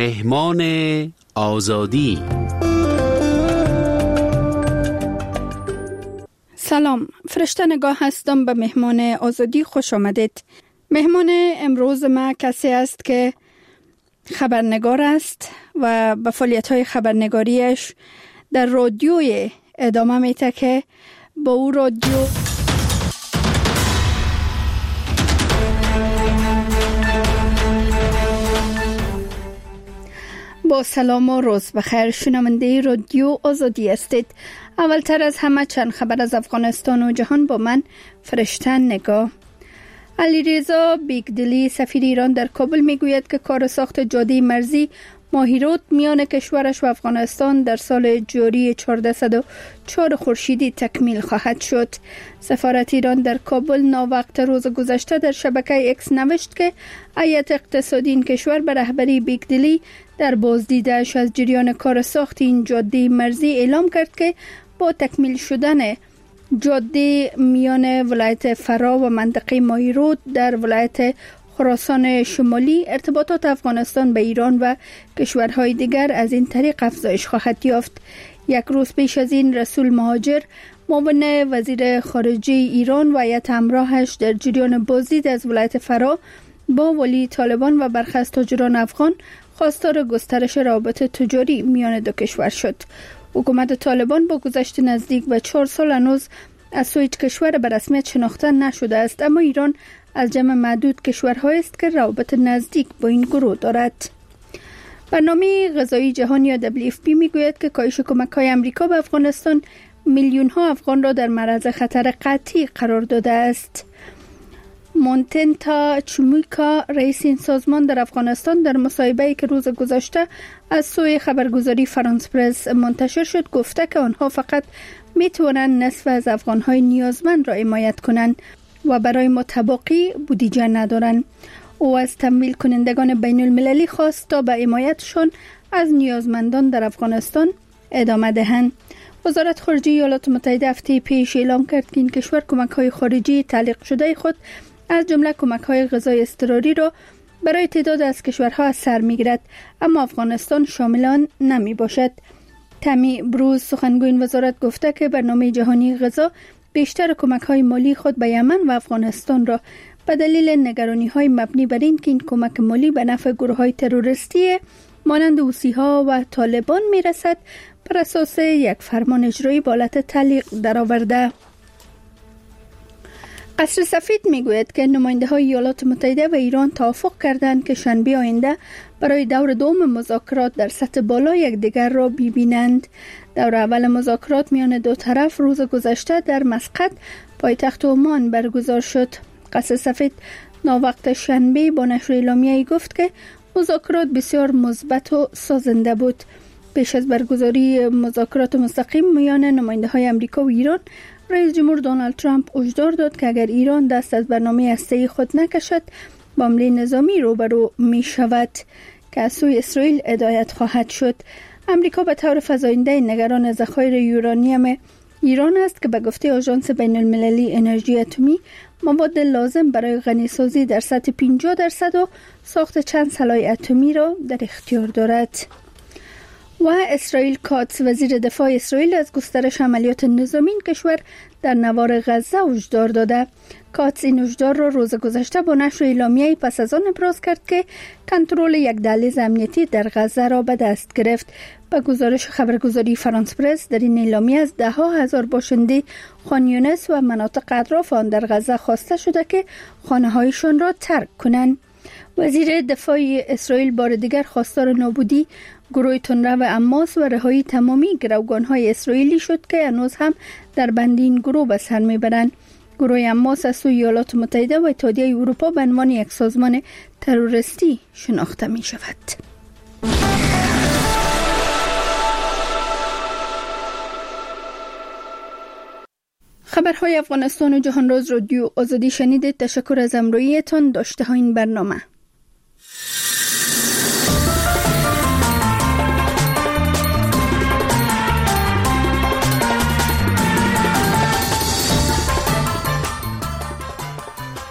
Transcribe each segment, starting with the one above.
مهمان آزادی. سلام، فرشته نگاه هستم. به مهمان آزادی خوش آمدید. مهمان امروز ما کسی است که خبرنگار است و به فعالیت‌های خبرنگاریش در رادیوی ادامه میده که با او رادیو با سلام و روز بخیر. شنونده رادیو آزادی هستید. اولتر از همه چند خبر از افغانستان و جهان با من فرشته نگاه. علیرضا بیگدلی سفیر ایران در کابل میگوید که کار ساخت جاده مرزی ماهیرود میان کشورش و افغانستان در سال جاری 1404 خورشیدی تکمیل خواهد شد. سفارت ایران در کابل ناوقت روز گذشته در شبکه اکس نوشت که هیئت اقتصادی این کشور به رهبری بیگدلی در بازدیدش از جریان کار ساخت این جاده مرزی اعلام کرد که با تکمیل شدن جاده میان ولایت فرا و منطقه ماهیرود در ولایت خراسان شمالی، ارتباطات افغانستان به ایران و کشورهای دیگر از این طریق افزایش خواهد یافت. یک روز پیش از این رسول مهاجر معاون وزیر خارجه ایران و هیئت همراهش در جریان بازدید از ولایت فرا با ولی طالبان و برخی از تاجران افغان خواستار گسترش روابط تجاری میان دو کشور شد. حکومت طالبان با گذشت نزدیک به 4 سال هنوز از سوی کشور به رسمیت شناخته نشده است، اما ایران از جمع معدود کشورهایی است که روابط نزدیک با این گروه دارد. برنامه غذایی جهانی یا WFP میگوید که کاهش کمک‌های آمریکا به افغانستان میلیون‌ها افغان را در معرض خطر قطعی قرار داده است. مونتنتا چومیکا رئیس این سازمان در افغانستان در مصاحبه‌ای که روز گذشته از سوی خبرگزاری فرانس پرس منتشر شد گفته که آنها فقط میتوانند نصف از افغان‌های نیازمند را حمایت کنند و برای متباقی بودجه ندارند. او از تمویل کنندگان بین المللی خواست تا به حمایتشان از نیازمندان در افغانستان ادامه دهند. وزارت خارجه ایالات متحده هفته پیش اعلام کرد که این کشور کمک‌های خارجی تعلیق شده خود از جمله کمک‌های غذایی اضطراری را برای تعداد از کشورها از سر می‌گیرد، اما افغانستان شامل آن نمی‌باشد. تامی بروز سخنگوی این وزارت گفته که برنامه جهانی غذا بیشتر کمک‌های مالی خود به یمن و افغانستان را به دلیل نگرانی‌های مبنی بر این که این کمک مالی به نفع گروه‌های تروریستی مانند حوثی‌ها و طالبان می‌رسد بر اساس یک فرمان اجرایی به حالت تعلیق درآورده. قصر سفید میگوید که نماینده‌های ایالات متحده و ایران توافق کردند که شنبه آینده برای دور دوم مذاکرات در سطح بالا یکدیگر را ببینند. دور اول مذاکرات میان دو طرف روز گذشته در مسقط پایتخت عمان برگزار شد. قصر سفید ناوقت شنبه با نشر اعلامیه‌ای گفت که مذاکرات بسیار مثبت و سازنده بود. پیش از برگزاری مذاکرات مستقیم میان نماینده‌های آمریکا و ایران، رئیس جمهور دونالد ترامپ هشدار داد که اگر ایران دست از برنامه هسته‌ای خود نکشد با حمله نظامی روبرو می شود که از سوی اسرائیل هدایت خواهد شد. آمریکا به طور فزاینده نگران ذخایر یورانیم ایران است که به گفته آژانس بین المللی انرژی اتمی مواد لازم برای غنیسازی در سطح 50% و ساخت چند سلاح اتمی را در اختیار دارد. و اسرائیل کاتس وزیر دفاع اسرائیل از گسترش عملیات نظامی کشور در نوار غزه هشدار داده. کاتس این هشدار را روز گذشته با نشر اعلامیه‌ای پس از آن ابراز کرد که کنترل یک دهلیز امنیتی در غزه را به دست گرفت. به گزارش خبرگزاری فرانس پرس در این اعلامیه از 10,000 باشنده خان یونس و مناطق اطراف آن در غزه خواسته شده که خانه‌هایشان را ترک کنند. وزیر دفاع اسرائیل بار دیگر خواستار نابودی گروه تندرو حماس و رهایی تمامی گروگان‌های اسرائیلی شد که هنوز هم در بند این گروه به سر میبرند. گروه حماس از سوی ایالات متحده و اتحادیه اروپا به عنوان یک سازمان تروریستی شناخته می شود. خبرهای افغانستان و جهان راز رادیو آزادی شنیدید. تشکر از همراهیتان. داشته ها این برنامه.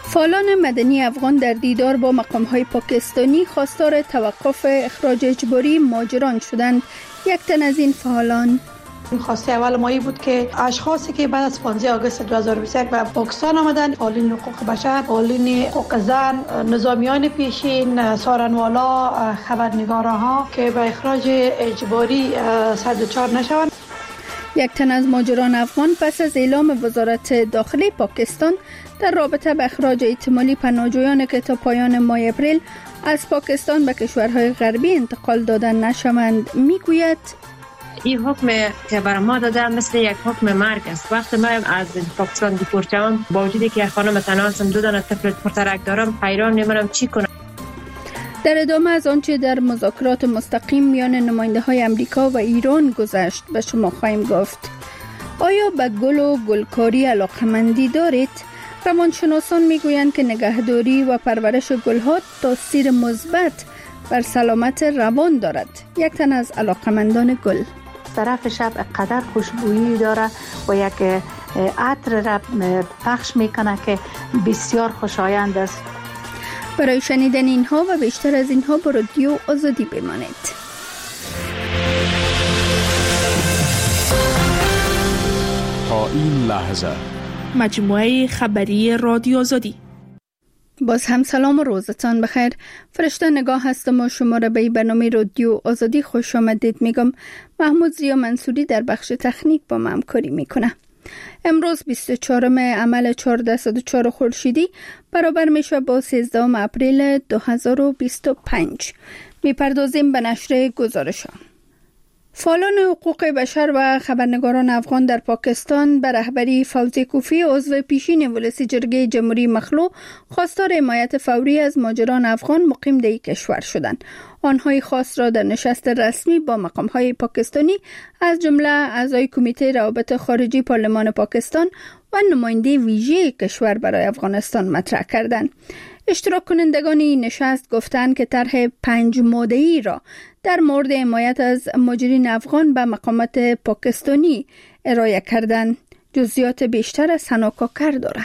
فعالان مدنی افغان در دیدار با مقام‌های پاکستانی خواستار توقف اخراج اجباری مهاجران شدند. یک تن از این فعالان: خواسته اول مایی بود که اشخاصی که بعد از 15 آگوست 2021 به پاکستان آمدن، فعالین حقوق بشر، فعالین حقوق زن، نظامیان پیشین، سارنوالا، خبرنگارها که به اخراج اجباری سر دچار نشوند. یک تن از مهاجران افغان پس از اعلام وزارت داخلی پاکستان در رابطه با اخراج احتمالی پناهجویان که تا پایان ماه اپریل از پاکستان به کشورهای غربی انتقال دادن نشوند میگوید: این حکم که بر ما داده مثل یک حکم مرگ است. وقتی ما از پاکستان دیپورت شوم، با وجودی که خانم تنها هستم، 2 دانه طفل پرترک دارم، حیران نمی‌شم چی کنم. در ادامه از آنچه در مذاکرات مستقیم میان نماینده‌های امریکا و ایران گذشت به شما خواهیم گفت. آیا به گل و گلکاری علاقه‌مندی دارید؟ روانشناسان میگویند که نگهداری و پرورش گل‌ها تاثیر مثبت بر سلامت روان دارد. یک تن از علاقه‌مندان گل: طرف شب قدر خوشبویی داره و یک عطر را پخش میکنه که بسیار خوشایند است. برای شنیدن اینها و بیشتر از اینها با رادیو آزادی بمانید. تا این لحظه مجموعه خبری رادیو آزادی. باز هم سلام و روزتان بخیر. فرشته نگاه هستم و شما را به برنامه رادیو آزادی خوش آمدید میگم. محمود زیا منصوری در بخش تکنیک با من همکاری میکنه. امروز 24 عمل 1404 خورشیدی برابر میشه با 13 اپریل 2025. میپردازیم به نشر گزارش‌ها. فعالان حقوق بشر و خبرنگاران افغان در پاکستان به رهبری فوزی کوفی عضو پیشین ولسی جرگه جمهوری مخلوع خواستار حمایت فوری از مهاجران افغان مقیم در کشور شدند. آنها خواست را در نشست رسمی با مقام‌های پاکستانی از جمله اعضای کمیته روابط خارجی پارلمان پاکستان و نماینده ویژه کشور برای افغانستان مطرح کردند. اشتراک کنندگان این نشست گفتند که طرح 5 ماده‌ای را در مورد حمایت از مهاجرین افغان به مقامات پاکستانی ارائه کردند. جزئیات بیشتر از حنا کاکر داره.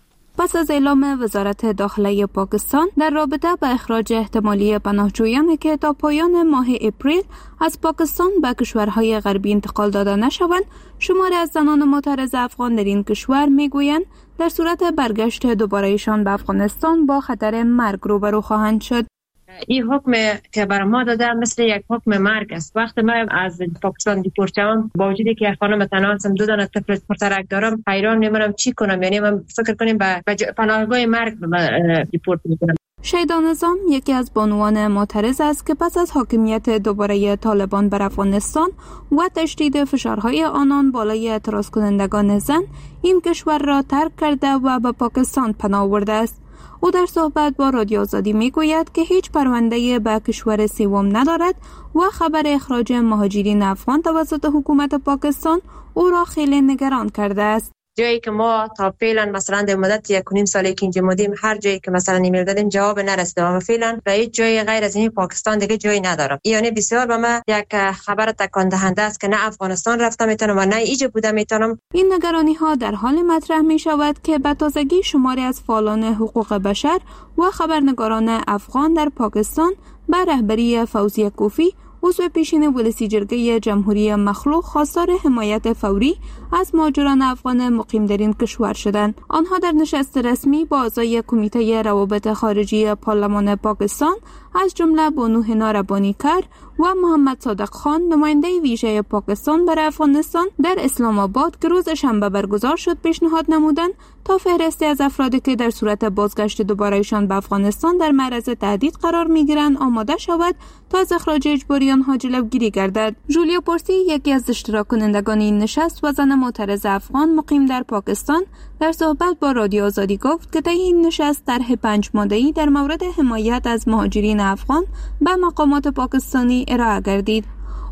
پس از اعلام وزارت داخلی پاکستان در رابطه با اخراج احتمالی پناهجویان که تا پایان ماه اپریل از پاکستان به کشورهای غربی انتقال داده نشوند، شماری از زنان معترض افغان در این کشور میگویند در صورت برگشت دوبارهشان به افغانستان با خطر مرگ روبرو خواهند شد. این حکم که بر ما داده مثل یک حکم مرگ است. وقتی ما از پاکستان دیپورت شوم، با وجودی که خانم تنها هستم، 2 دانه طفل پرترک دارم، حیران نمی‌شم چی کنم. یعنی من فکر کنیم به پناهگاه مرگ دیپورت میکنم. شیدا نظام یکی از بانوان معترض است که پس از حاکمیت دوباره طالبان بر افغانستان و تشدید فشارهای آنان بالای اعتراض کنندگان زن این کشور را ترک کرده و به پاکستان پناه برده است. او در صحبت با رادیو آزادی میگوید که هیچ پرونده به کشور سوم ندارد و خبر اخراج مهاجرین افغان توسط حکومت پاکستان او را خیلی نگران کرده است. جایی که ما تا فعلا مثلا در مدت 1.5 سالی که اینجا بودیم، هر جایی که مثلا ایمیل دادیم جواب نرسیده و فعلا به هیچ جای غیر از این پاکستان دیگه جایی ندارم. یعنی بسیار به ما یک خبر تکان دهنده است که نه افغانستان رفتم میتونم و نه اینجا بودم میتونم. این نگرانی ها در حال مطرح می شود که به تازگی شماری از فعالان حقوق بشر و خبرنگاران افغان در پاکستان به رهبری فوزی کوفی عضو پیشین ولسی جرگه جمهوری مخلوع خواستار حمایت فوری از مهاجران افغان مقیم در این کشور شدند. آنها در نشست رسمی با اعضای کمیته روابط خارجی پارلمان پاکستان از جمله بانو حنا ربانیکر و محمد صادق خان نماینده ویژه پاکستان برای افغانستان در اسلام آباد که روز شنبه برگزار شد پیشنهاد نمودند تا فهرستی از افرادی که در صورت بازگشت دوبارهشان به افغانستان در معرض تهدید قرار میگیرند آماده شود تا از اخراج اجباری آنها جلوگیری گردد. جولیا پورسی یکی از اشتراک کنندگان این نشست و زن معترض افغان مقیم در پاکستان در صحبت با رادیو آزادی گفت که طی این نشست طرح 5 ماده‌ای در مورد حمایت از مهاجرین افغان به مقامات پاکستانی ارائه گردید.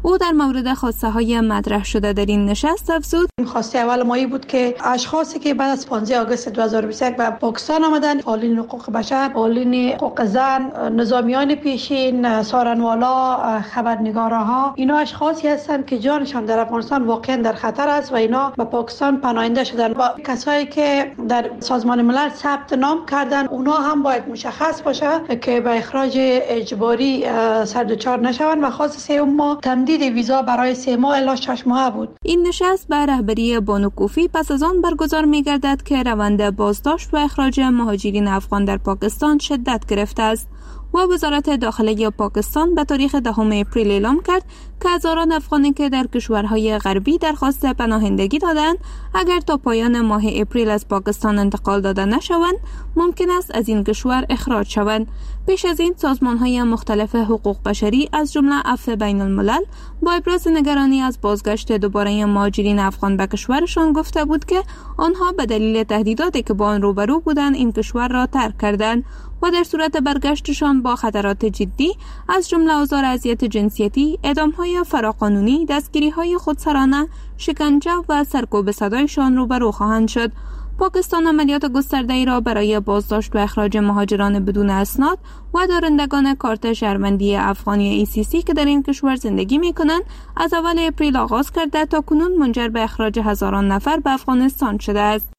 او در مورد خواسته های مطرح شده در این نشست افزود: خواسته اول ما بود که اشخاصی که بعد از 15 آگوست 2021 به پاکستان آمدن، فعالین حقوق بشر، فعالین حقوق زن، نظامیان پیشین، سارنوالا، خبرنگارها، اینا اشخاصی هستند که جانشان در افغانستان واقعا در خطر است و اینا به پاکستان پناهنده شدن. و کسایی که در سازمان ملل ثبت نام کردن، اونا هم باید مشخص باشه که به اخراج اجباری سردچار نشوند. و خاص 3 ماه تمدید ویزا برای 3 ماه الی 6 ماه بود. این نشست به رهبری بانو کوفی پس از آن برگزار می‌گردد که روند بازداشت و اخراج مهاجرین افغان در پاکستان شدت گرفته است و وزارت داخله پاکستان به تاریخ 10 اپریل اعلام کرد که هزاران افغانی که در کشورهای غربی درخواست پناهندگی دادند، اگر تا پایان ماه اپریل از پاکستان انتقال داده نشوند، ممکن است از این کشور اخراج شوند. پیش از این سازمان‌های مختلف حقوق بشری از جمله عفو بین الملل با ابراز نگرانی از بازگشت دوباره مهاجرین افغان به کشورشان گفته بود که آنها به دلیل تهدیداتی که با آن روبرو بودند این کشور را ترک کردند و در صورت برگشتشان با خطرات جدی از جمله آزار اذیت جنسیتی، اعدام‌های فراقانونی، دستگیری‌های خودسرانه، شکنجه و سرکوب صدایشان روبرو خواهند شد. پاکستان عملیات گسترده‌ای را برای بازداشت و اخراج مهاجران بدون اسناد و دارندگان کارت شهروندی افغانی ACC که در این کشور زندگی می‌کنند از اول اپریل آغاز کرده تا کنون منجر به اخراج هزاران نفر به افغانستان شده است.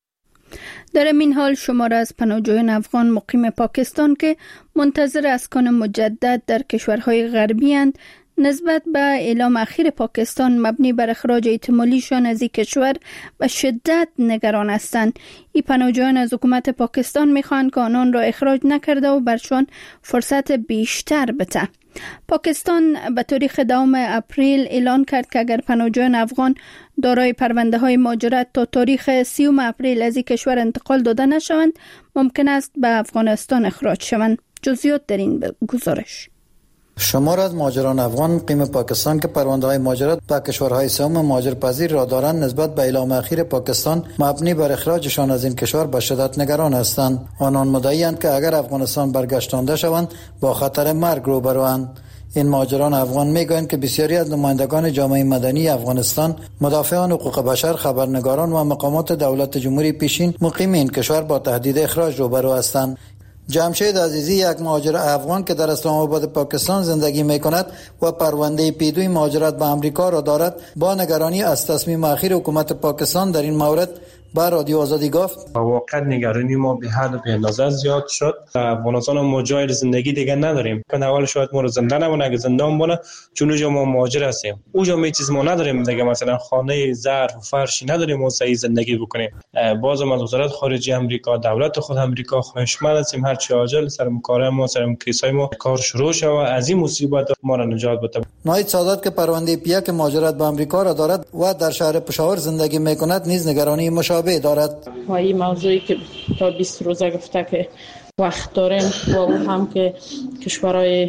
در این حال شمار از پناهجویان افغان مقیم پاکستان که منتظر اسکان مجدد در کشورهای غربی اند، نسبت به اعلام اخیر پاکستان مبنی بر اخراج احتمالیشان از این کشور به شدت نگران هستند. این پناهجویان از حکومت پاکستان میخواهند که آنان را اخراج نکرده و برشان فرصت بیشتر بده. پاکستان به تاریخ 10 اپریل اعلان کرد که اگر پناهجویان افغان دارای پرونده های مهاجرت تا تاریخ 30 اپریل از این کشور انتقال داده نشوند، ممکن است به افغانستان اخراج شوند. جزئیات در این گزارش. شمار از مهاجران افغان مقیم پاکستان که پرونده‌های مهاجرت به کشورهای سوم مهاجرپذیر را دارند نسبت به اعلام اخیر پاکستان مبنی بر اخراجشان از این کشور به شدت نگران هستند. آنان مدعی‌اند که اگر افغانستان برگشتانده شوند با خطر مرگ روبروند. این مهاجران افغان میگویند که بسیاری از نمایندگان جامعه مدنی افغانستان، مدافعان حقوق بشر، خبرنگاران و مقامات دولت جمهوری پیشین مقیم این کشور با تهدید اخراج روبرو هستند. جمشید عزیزی، یک مهاجر افغان که در اسلام آباد پاکستان زندگی می‌کند و پرونده پیدوی مهاجرت به آمریکا را دارد، با نگرانی از تصمیم اخیر حکومت پاکستان در این مورد با رادیو آزادی گفت: واقعا نگرانی ما به حد و به اندازه زیاد شد. افغانستان ما جای زندگی دیگه نداریم. که اول شاید ما رو زنده نمونه، اگه زنده مونه چون اونجا ما مهاجر هستیم. اونجا می چیز ما نداریم دیگه، مثلا خانه، ظرف و فرشی نداریم و صحیح زندگی بکنیم. بازم از وزارت خارجه آمریکا، دولت خود آمریکا خواهشمند هستیم هر چه عاجل سر کار ما، سر کیسای ما کار شروع شود و از این مصیبت ما را نجات بده. نایت سادات که پرونده پیک مهاجرت به آمریکا را دارد و در شهر پشاور زندگی می‌کند نیز نگرانی مشابه دارد. و این موضوعی که تا 20 روزه گفته که وقت داریم و او هم که کشورهای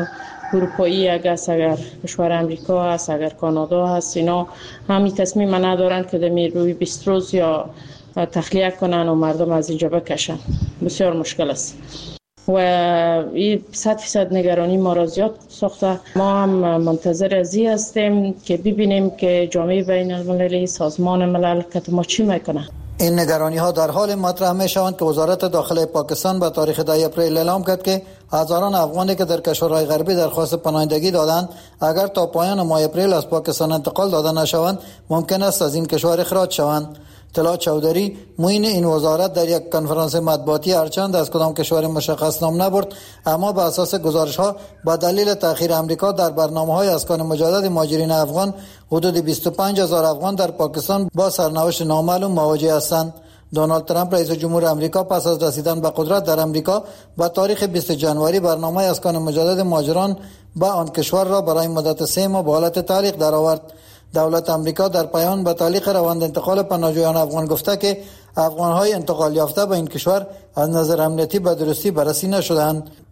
اروپایی اگر کشور امریکا هست، اگر کانادا هست، اینا همین تصمیم ندارن که در روی 20 روز یا تخلیه کنن و مردم از اینجا بکشن. بسیار مشکل است و این 100% نگرانی ما را زیاد ساخته. ما هم منتظر ازی هستیم که ببینیم که جامعه بین المللی، سازمان ملل که ما چی میکنه. این نگرانی ها در حال مطرح می شوند که وزارت داخله پاکستان به تاریخ 10 اپریل اعلام کرد که هزاران افغانی که در کشورهای غربی درخواست پناهندگی دادند، اگر تا پایان ماه اپریل از پاکستان انتقال داده نشوند، ممکن است از این کشور اخراج شوند. طلعت چودری، معین این وزارت، در یک کنفرانس مطبوعاتی هرچند از کدام کشور مشخص نام نبرد، اما به اساس گزارش‌ها با دلیل تأخیر آمریکا در برنامه‌های اسکان مجدد مهاجرین افغان، حدود 25,000 افغان در پاکستان با سرنوشت نامعلوم مواجه هستند. دونالد ترامپ رئیس جمهور آمریکا پس از رسیدن به قدرت در آمریکا با تاریخ 20 جنوری برنامه اسکان مجدد مهاجران به آن کشور را برای مدت 3 ماه به حالت تعلیق درآورد. دولت آمریکا در پیام به تعلیق روند انتقال پناهجویان افغان گفته که افغان‌های انتقال یافته به این کشور از نظر امنیتی به درستی بررسی نشدند.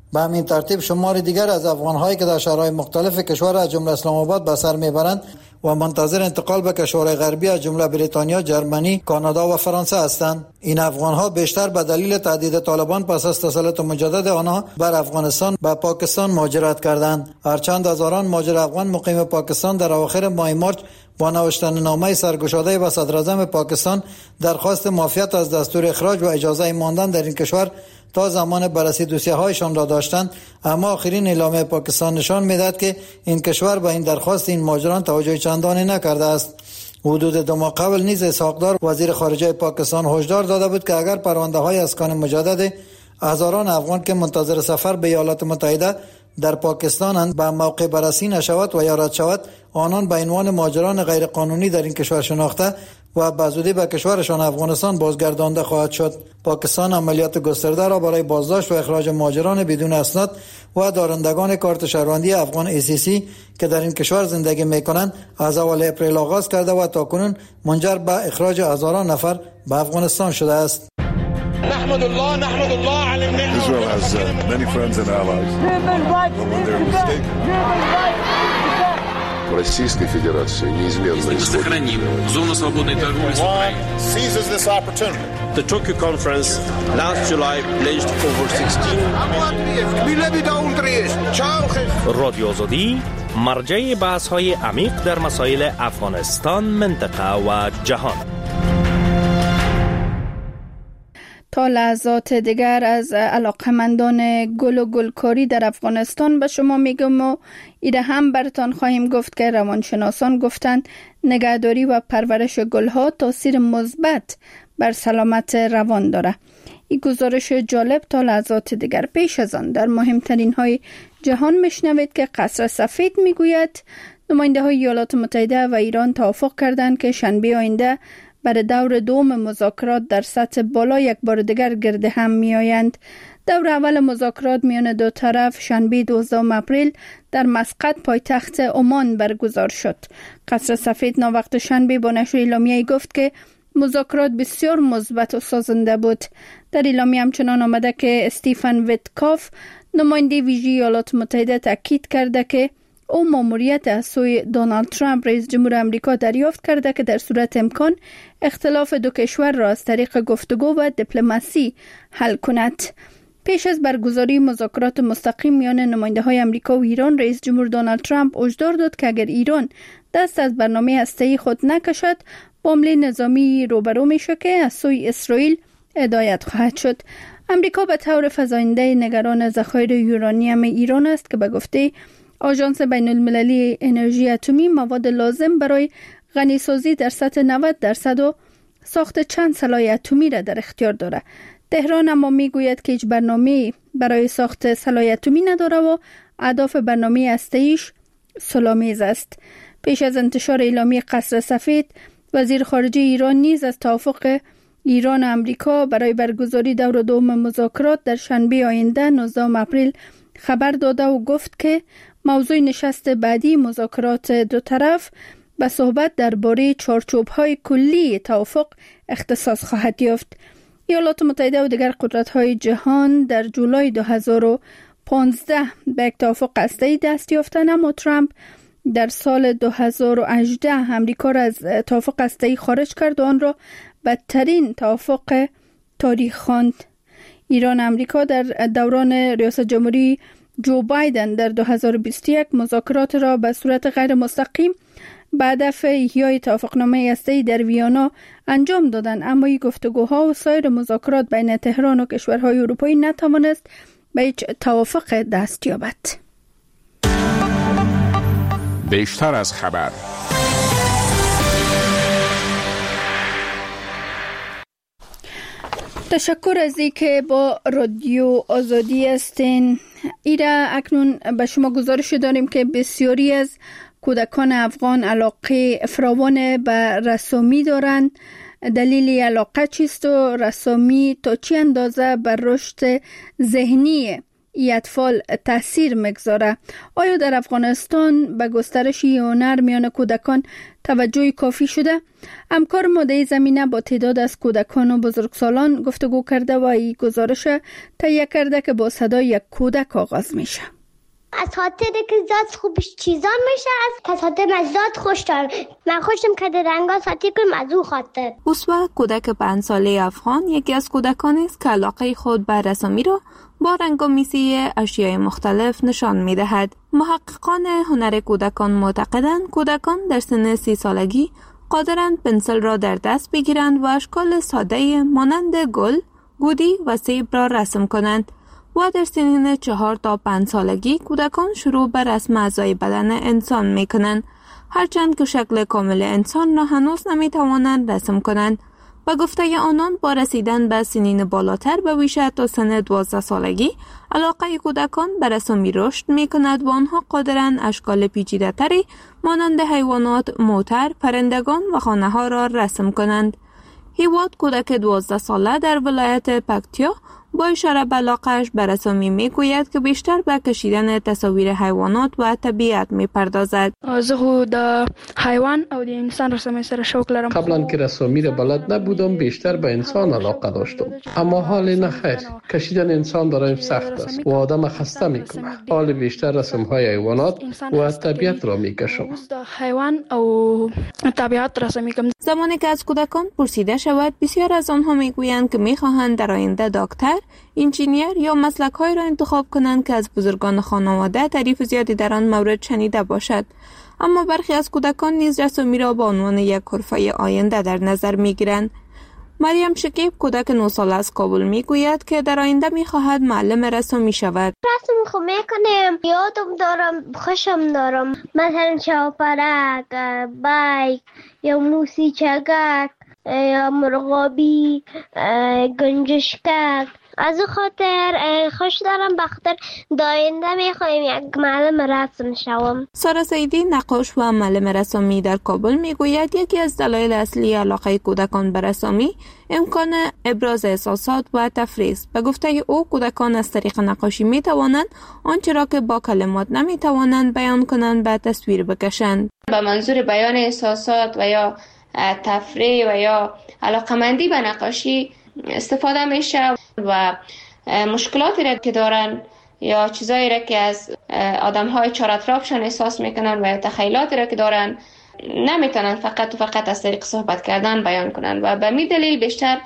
به همین ترتیب شمار دیگر از افغان‌هایی که در شهرهای مختلف کشور از جمله اسلام آباد به سر میبرند و منتظر انتقال به کشورهای غربی از جمله بریتانیا، جرمنی، کانادا و فرانسه هستند. این افغان‌ها بیشتر به دلیل تهدید طالبان پس از تسلط مجدد آنها بر افغانستان به پاکستان مهاجرت کردند. هرچند هزاران مهاجر افغان مقیم پاکستان در اواخر ماه مارچ با نوشتن نامه سرگشاده به صدراعظم پاکستان درخواست معافیت از دستور اخراج و اجازه ماندن در این کشور تا زمان بررسی دوسیه‌هایشان را داشتند، اما آخرین اعلامیه پاکستان نشان می‌دهد که این کشور به این درخواست این مهاجران توجه چندانی نکرده است. حدود 2 ماه قبل نیز اسحاق دار وزیر خارجه پاکستان هشدار داده بود که اگر پرونده‌های اسکان مجدد هزاران افغان که منتظر سفر به ایالات متحده در پاکستانند به موقع بررسی نشود و یا رد شود، آنان به عنوان مهاجران غیرقانونی در این کشور شناخته و به زودی به کشورشان افغانستان بازگردانده خواهد شد. پاکستان عملیات گسترده را برای بازداشت و اخراج مهاجران بدون اسناد و دارندگان کارت شهروندی افغان ACC که در این کشور زندگی می‌کنند از اول اپریل آغاز کرده و تاکنون منجر به اخراج هزاران نفر به افغانستان شده است. نحمد الله على النعمة. Israel has many friends and allies. But when they're mistaken. Российской Федерации неизменно исходит. Зону свободной торговли с Украиной. Seizes this opportunity. The Tokyo conference last July pledged over 16. رادیو آزادی مرجع بحث‌های عمیق در مسائل افغانستان، منطقه و جهان. تا لحظات دیگر از علاقمندان گل و گلکاری در افغانستان به شما میگم و ایره هم براتان خواهیم گفت که روانشناسان گفتند نگهداری و پرورش گلها تاثیر مثبت بر سلامت روان داره. این گزارش جالب تا لحظات دیگر. پیش از آن در مهمترین های جهان میشنوید که قصر سفید میگوید نماینده های ایالات متحده و ایران توافق کردند که شنبه آینده برای دور دوم مذاکرات در سطح بالا یک بار دیگر گرد هم می آیند. دور اول مذاکرات میان دو طرف شنبه 12 اپریل در مسقط پایتخت عمان برگزار شد. قصر سفید ناوقت شنبه با نشر اعلامیه‌ای گفت که مذاکرات بسیار مثبت و سازنده بود. در اعلامیه همچنان آمده که استیفن ویتکاف نماینده ویژه ایالات متحده تاکید کرده که او ماموریت از سوی دونالد ترامپ رئیس جمهور آمریکا دریافت کرده که در صورت امکان اختلاف دو کشور را از طریق گفتگو و دیپلماسی حل کند. پیش از برگزاری مذاکرات مستقیم میان نماینده‌های آمریکا و ایران، رئیس جمهور دونالد ترامپ هشدار داد که اگر ایران دست از برنامه هسته‌ای خود نکشد، با حمله نظامی روبرو میشه که از سوی اسرائیل هدایت خواهد شد. آمریکا به طور فزاینده نگران ذخایر یورانیم ایران است که به گفته آژانس بین المللی انرژی اتمی مواد لازم برای غنیسازی در سطح 90% و ساخت چند سلاح اتمی را در اختیار دارد. تهران اما میگوید که هیچ برنامه برای ساخت سلاح اتمی ندارد و اهداف برنامه هسته‌ایش صلح‌آمیز است. پیش از انتشار اعلامیه قصر سفید، وزیر خارجه ایران نیز از توافق ایران و آمریکا برای برگزاری دور دوم مذاکرات در شنبه آینده 19 اپریل خبر داده و گفت که موضوع نشست بعدی مذاکرات دو طرف به صحبت درباره چارچوب‌های کلی توافق اختصاص خواهد یافت. ایالات متحده و دیگر قدرت‌های جهان در جولای 2015 به یک توافق هسته‌ای دست یافتند، اما ترامپ در سال 2018 آمریکا را از توافق هسته‌ای خارج کرد و آن را بدترین توافق تاریخ خواند. ایران و آمریکا در دوران ریاست جمهوری جو بایدن در 2021 مذاکرات را به صورت غیر مستقیم به هدف احیای توافقنامه هسته‌ای در ویانا انجام دادند، اما این گفتگوها و سایر مذاکرات بین تهران و کشورهای اروپایی نتوانست به هیچ توافق دست یابد. بیشتر از خبر. تشکر از اینکه با رادیو آزادی هستین. ایره اکنون به شما گزارش داریم که بسیاری از کودکان افغان علاقه فراوان به رسامی دارند. دلیل علاقه چیست و رسامی تا چه اندازه بر رشد ذهنی ای اطفال تاثیر میگذاره؟ آیا در افغانستان به گسترش هنر میان کودکان توجه کافی شده؟ همکار ما در زمینه با تعداد از کودکان و بزرگسالان گفتگو کرده و این گزارش تهیه کرده که با صدای یک کودک آغاز میشه. از خاطر که زیاد خوبش چیزا میشه، از خاطر من زیاد خوش دارم. من خوشم که در رنگا ساتی کنم از اون خاطر. اسوا کودک 5 ساله افغان یکی از کودکانی است که علاقه خود به رسامی را با رنگامیزی اشیاء مختلف نشان میدهد. محققان هنر کودکان معتقدند کودکان در سن 30 سالگی قادرند پنسل را در دست بگیرند و اشکال ساده مانند گل، گودی و سیب را رسم کنند. و در سنین 4 تا 5 سالگی کودکان شروع به رسم اعضای بدن انسان می کنند، هرچند که شکل کامل انسان را هنوز نمی توانند رسم کنند. به گفته آنان با رسیدن به سنین بالاتر به بیش تا سن 12 سالگی علاقه کودکان به رسمی رشد می کند و آنها قادرند اشکال پیچیده تری مانند حیوانات، موتر، پرندگان و خانه ها را رسم کنند. هیواد کودک 12 ساله در ولایت پکتیا با اشاره به علاقه‌اش به رسامی میگوید که بیشتر به کشیدن تصاویر حیوانات و طبیعت میپردازد. زه د حیوان او د انسان رسامی سره شوق لرم. قبلا که رسامی را بلد نبودم، بیشتر به انسان علاقه داشتم، اما حال نخیر. کشیدن انسان برایم سخت است و آدم خسته میکنه. حال بیشتر رسم های حیوانات و طبیعت را میکشم. حیوان او طبیعت رسامی کنم. زمانی که از کودکان پرسیده شود، بسیار از آنها میگویند که میخواهند در آینده دکتر، انجینیر یا مسلک‌های را انتخاب کنند که از بزرگان خانواده تعریف زیادی در آن مورد شنیده باشد. اما برخی از کودکان نیز رسامی را به عنوان یک حرفه آینده در نظر میگیرند. مریم شکیب کودک 9 ساله از کابل میگوید که در آینده میخواهد معلم رسامی شود. رسم خو میکنم، یادم دارم، خوشم دارم، مثلا چاپرک، بایک یا موسیچگک یا مرغابی، گنجشکک. از خاطر خوش دارم، بخاطر داینده میخوایم یک معلم رسم شوم. سارا سیدی نقاش و معلم رسامی در کابل میگوید یکی از دلایل اصلی علاقه کودکان به رسامی امکان ابراز احساسات و تفریح است. به گفته او کودکان از طریق نقاشی میتوانند آنچه را که با کلمات نمیتوانند بیان کنند به تصویر بکشند. به منظور بیان احساسات و یا تفریح و یا علاقمندی به نقاشی استفاده میشه و مشکلاتی را که دارن یا چیزایی را که از آدم‌های چهار اطرافشان احساس میکنن و تخیلاتی را که دارن نمیتونن فقط از طریق صحبت کردن بیان کنن و به می دلیل بیشتر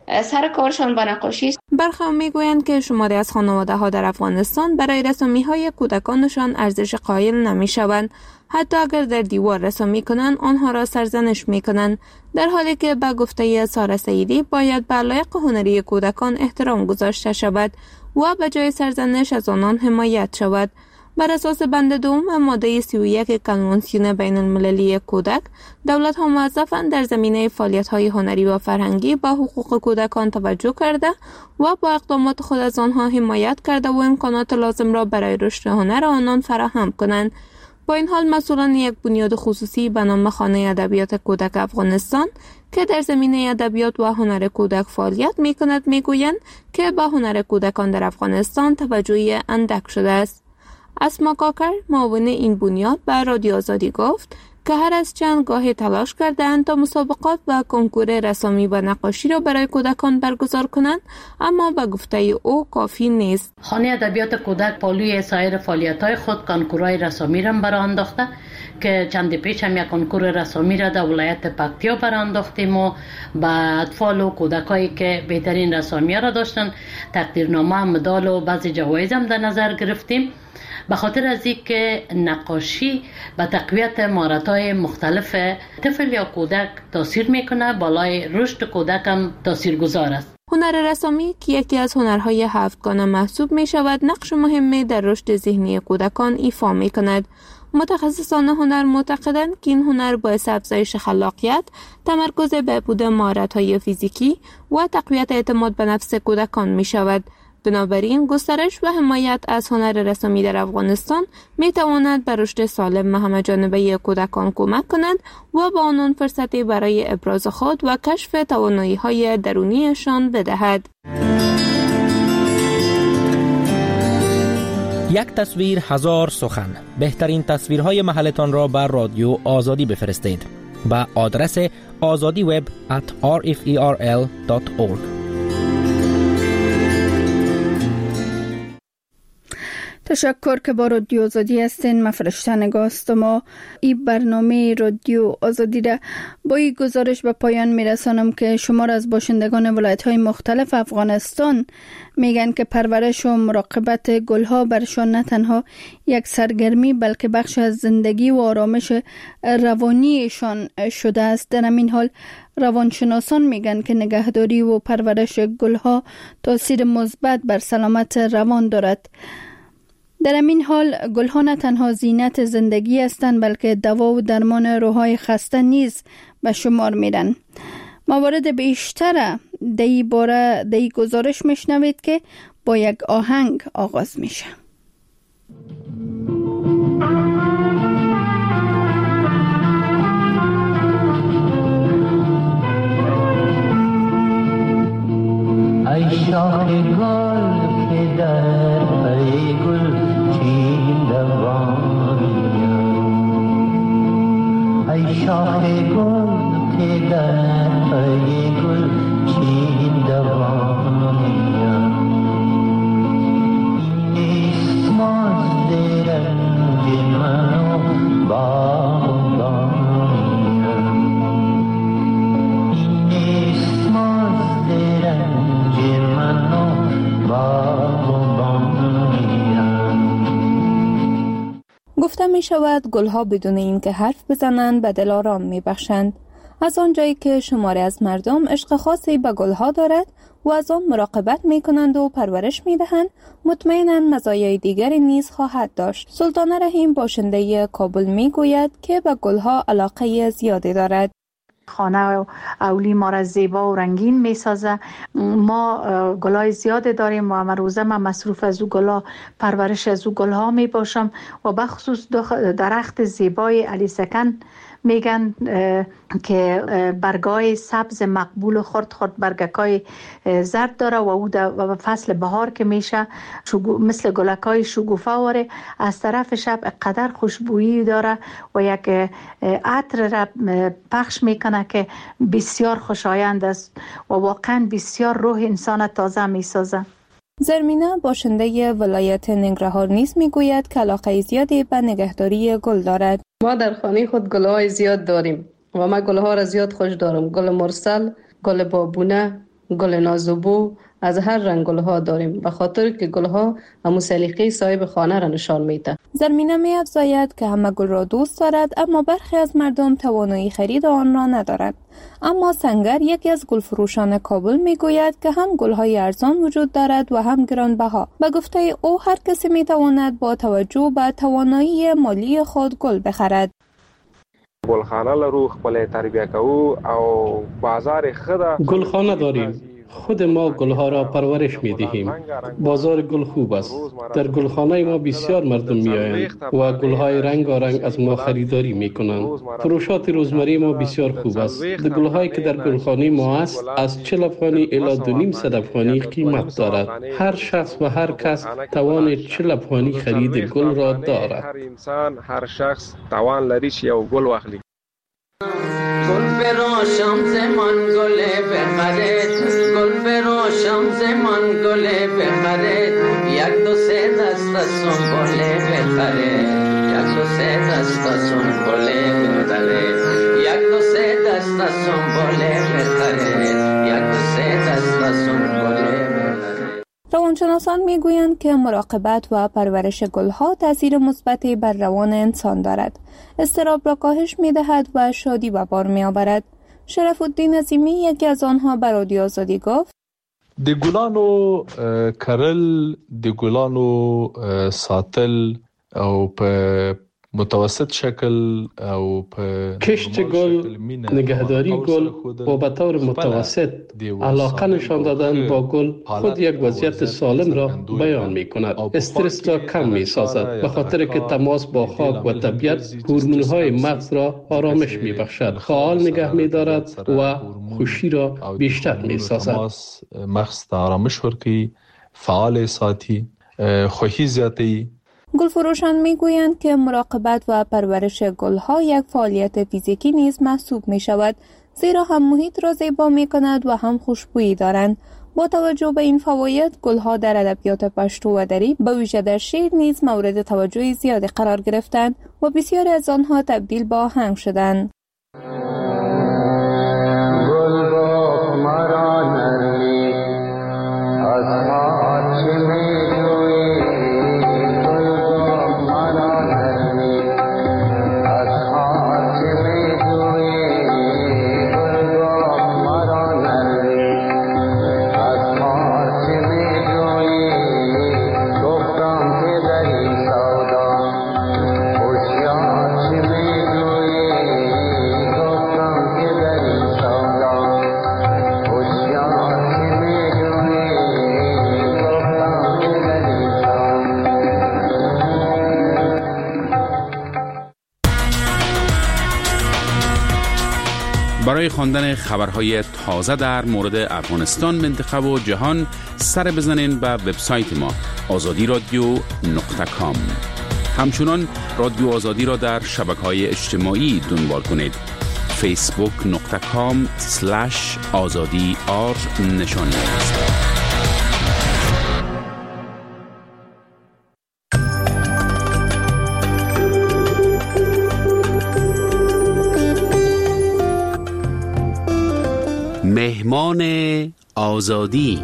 سر کارشان با نقاشی است. برخی میگویند که شماری از خانواده‌ها در افغانستان برای رسامی‌های کودکانشان ارزش قائل نمی‌شوند. حتی اگر در دیوار رسامی کنند آنها را سرزنش می‌کنند، در حالی که به گفته سارا سیدی باید به علایق هنری کودکان احترام گذاشته شود و به جای سرزنش از آنان حمایت شود. بر اساس بند دوم ماده 31 کنوانسیون بین المللی کودک، دولت‌ها موظفند در زمینه فعالیت‌های هنری و فرهنگی به حقوق کودکان توجه کرده و با اقدامات خود از آنها حمایت کرده و امکانات لازم را برای رشد هنر آنان فراهم کنند. با این حال مسئولان یک بنیاد خصوصی به نام خانه ادبیات کودک افغانستان که در زمینه ادبیات و هنر کودک فعالیت می‌کند میگویند که به هنر کودکان در افغانستان توجه اندک شده است. اسما کاکر معاون این بنیاد به رادیو آزادی گفت که هر از چند گاهی تلاش کردند تا مسابقات و کنکور رسامی و نقاشی را برای کودکان برگزار کنند، اما به گفته او کافی نیست. خانه ادبیات کودک پالوی سایر فعالیت‌های خود کنکورهای رسامی را برای انداخته که چند پیش هم یک کنکور رسامی را در ولایت پکتیا برای انداختیم و به اطفال و کودکایی که بهترین رسامی را داشتن تقدیرنامه، مدال و بعضی جوایز هم در نظر گرفتیم. به خاطر از اینکه نقاشی به تقویت مهارت‌های مختلف طفل یا کودک تاثیر میکنه، بالای رشد کودک هم تاثیرگذار است. هنر رسامی که یکی از هنرهای هفتگانه محسوب می شود، نقش مهمی در رشد ذهنی کودکان ایفا می کند. متخصصان هنر معتقدند که این هنر باعث افزایش خلاقیت، تمرکز بهبود مهارت‌های فیزیکی و تقویت اعتماد به نفس کودکان می شود. بنابراین گسترش و حمایت از هنر رسامی در افغانستان می تواند به رشد سالم و همه‌جانبه کودکان کمک کند و به آنان فرصتی برای ابراز خود و کشف توانایی‌های درونیشان بدهد. یک تصویر هزار سخن. بهترین تصویرهای محلتان را بر رادیو آزادی بفرستید به آدرس azadiweb@rferl.org. تشکر که با رادیو آزادی هستین. من فرشته نگاست ما این برنامه رادیو آزادی را با این گزارش به پایان میرسانم که شمار از باشندگان ولایت های مختلف افغانستان میگن که پرورش و مراقبت گلها برشان نه تنها یک سرگرمی بلکه بخش از زندگی و آرامش روانیشان شده است. در همین حال روانشناسان میگن که نگهداری و پرورش گلها تاثیر مثبت بر سلامت روان دارد. در همین حال گلها نه تنها زینت زندگی هستند بلکه دوا و درمان روح‌های خسته نیز به شمار میرن. موارد بیشتر در این باره در این گزارش میشنوید که با یک آهنگ آغاز میشه. ای شاخ گل که در پی گل چین دوانیم، ای شاخ گل که در پی گل چین دوانیم، نیست مازد رنج من و باغبانیم، نیست مازد رنج من و گفته می شود گلها بدون اینکه حرف بزنند به دل آرام می بخشند. از آنجایی که شماری از مردم عشق خاصی به گلها دارد و از آن مراقبت می کنند و پرورش می دهند، مطمئناً مزایای دیگری نیز خواهد داشت. سلطانه رحیم باشنده کابل می گوید که به گلها علاقه زیادی دارد. خانه و اولی ما را زیبا و رنگین می سازه. ما گلای زیاد داریم و همه روزه من مصروف از او گلا پرورش از او گلها می باشم و بخصوص درخت زیبای علی سکن میگن که برگای سبز مقبول و خرد برگکای زرد داره و او در فصل بهار که میشه مثل گلکای شگوفه واره، از طرف شب قدر خوشبویی داره و یک عطر را پخش میکنه که بسیار خوشایند است و واقعا بسیار روح انسان تازه میسازه. زرمینه باشنده ولایت ننگرهار نیز میگوید که علاقه زیادی به نگهداری گل دارد. ما در خانه خود گلهای زیاد داریم و من گلها را زیاد خوش دارم. گل مرسل، گل بابونه، گل نازوبو، از هر رنگ گلها داریم به خاطر که گلها همون سلیقه صاحب خانه را نشان میده. زرمینه می‌افزاید که همه گل را دوست دارد اما برخی از مردم توانایی خرید آن را ندارد. اما سنگر یکی از گلفروشان کابل میگوید که هم گل‌های ارزان وجود دارد و هم گرانبها. به گفته او هر کسی میتواند با توجه به توانایی مالی خود گل بخرد. گلخانه لرو خپل تربیه کوو او بازار خدا گلخانه داریم. خود ما گلها را پرورش می دهیم. بازار گل خوب است. در گلخانه ما بسیار مردم می آیند و گلهای رنگارنگ از ما خریداری می کنند. فروشات روزمره ما بسیار خوب است. گلهایی که در گلخانه ما است از 40 افغانی الی 2.5 افغانی قیمت دارد. هر شخص و هر کس توان 40 افغانی خرید گل را دارد. هر انسان هر شخص توان لري چې یو گل واخلي. گل بروشم زمان گل بخره، گل بروشم زمان گل بخره، یک دو سه دست سنبل بخره، یک دو سه دست سنبل بخره، یک دو سه دست سنبل بخره، یک دو سه دست سنبل بخره. روانشناسان میگویند که مراقبت و پرورش گلها تاثیر مثبتی بر روان انسان دارد. اضطراب را کاهش می‌دهد و شادی به بار می‌آورد. شرف الدین عظیمی یکی از آنها بر رادیو آزادی گفت: د ګلانو کرل، د ګلانو ساتل او په متوسط شکل او په کشت گل، نگهداری گل و به طور متوسط علاقه نشان دادن با گل خود یک وضعیت سالم را بیان می کند. استرس را کم می سازد به خاطر که تماس با خاک و طبیعت هورمون‌های مغز را آرامش می بخشد، فعال نگه می دارد و خوشی را بیشتر می سازد. مغز ته آرامش ورکوي، فعال ساتي، خوښي زیاتوي، گلفروشان میگویند که مراقبت و پرورش گلها یک فعالیت فیزیکی نیز محسوب می شود، زیرا هم محیط را زیبا می کند و هم خوشبویی دارند. با توجه به این فواید، گلها در ادبیات پشتو و دری به ویژه در شعر نیز مورد توجه زیادی قرار گرفتند و بسیاری از آنها تبدیل به آهنگ شدند. برای خواندن خبرهای تازه در مورد افغانستان، منطقه و جهان سر بزنین به وبسایت ما azadiradio.com. همچنان رادیو آزادی را در شبکه‌های اجتماعی دنبال کنید. facebook.com/azadi_r نشانی است. مهمان آزادی.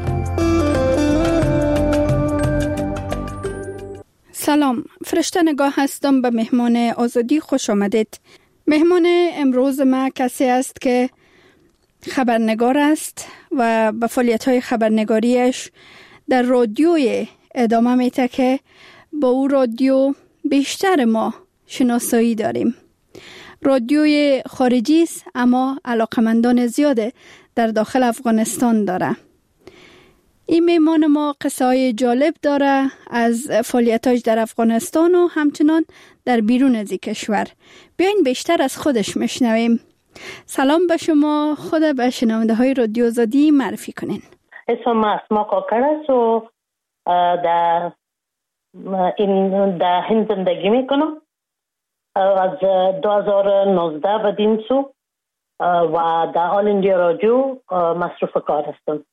سلام، فرشته نگاه هستم. به مهمان آزادی خوش آمدید. مهمان امروز ما کسی است که خبرنگار است و به فعالیت‌های خبرنگاریش در رادیوی ادامه میده که با او رادیو بیشتر ما شناسایی داریم. رادیوی خارجی است اما علاقمندان زیاده در داخل افغانستان داره. این مهمان ما قصه‌های جالب داره از فعالیتاش در افغانستان و همچنان در بیرون از کشور. بیاین بیشتر از خودش میشنویم. سلام به شما، خود به شنونده های رادیو آزادی معرفی کنین. اسمم اسما کاکر است و در هند زندگی میکنم. از 2019 به دین سو و در آل اندیا رادیو مصروف کار هستم.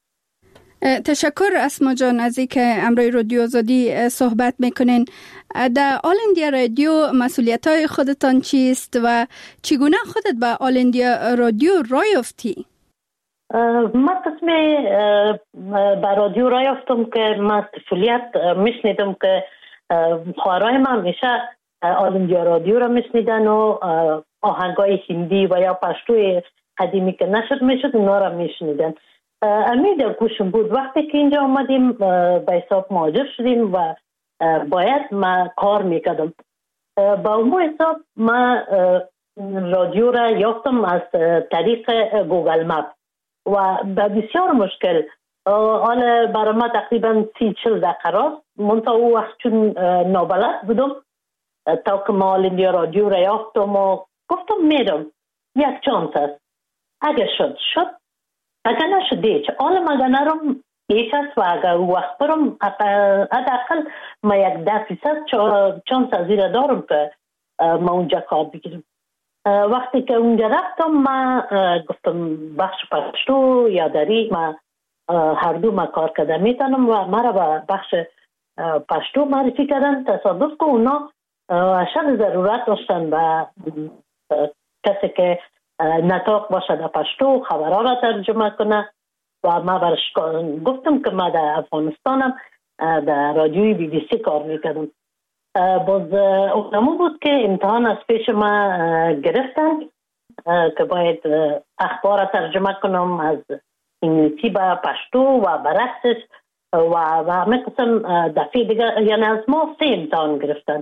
تشکر اسما جان از اینکه امروی رادیو آزادی صحبت میکنین. در آل اندیا رادیو مسئولیت‌های خودتان چیست و چگونه خودت به آل اندیا رادیو راه یافتی؟ من قسمی به رادیو راه یافتم که من طفولیت میشنیدم که خواهرای من همیشه آل اندیا رادیو را میشنیدن و آهنگای هندی و یا پشتوی قدیمی که نشد میشد اونا را میشنیدن. امید گوشم بود. وقتی که اینجا آمدیم به حساب مهاجر شدیم و باید ما کار میکردم. با اون حساب ما رادیو را یافتم از طریق گوگل مپ و به بسیار مشکل. حالا برای ما تقریبا 30-40 دقیقه راست. منطقه او وقت چون نابلد بودم تا که ما آل اندیا رادیو را یافتم و گفتم میرم. یک چانس است. اگه شد. اگر نشده چه آلم اگر نرم یک است و اگر وقت برم حداقل ما 10% چانس از این دارم که ما اونجا کار بگیرم. وقتی که اونجا رفتم ما گفتم بخش پشتو یا دری ما هر دو ما کار کردم میتونم و ما را به بخش پشتو معرفی کردن. تصادف که اونا اشد ضرورت داشتن و کسی که نطاق باشه در پشتو خبرها را ترجمه کنه و ما برش گفتم که ما در افغانستانم در رادیوی BBC کار میکردم. باز اونمو بود که امتحان از پیش ما گرفتن که باید اخبار را ترجمه کنم از انگلیسی به پشتو و برعکسش و همه قسم دفعه دیگه، یعنی از ما 3 امتحان گرفتن.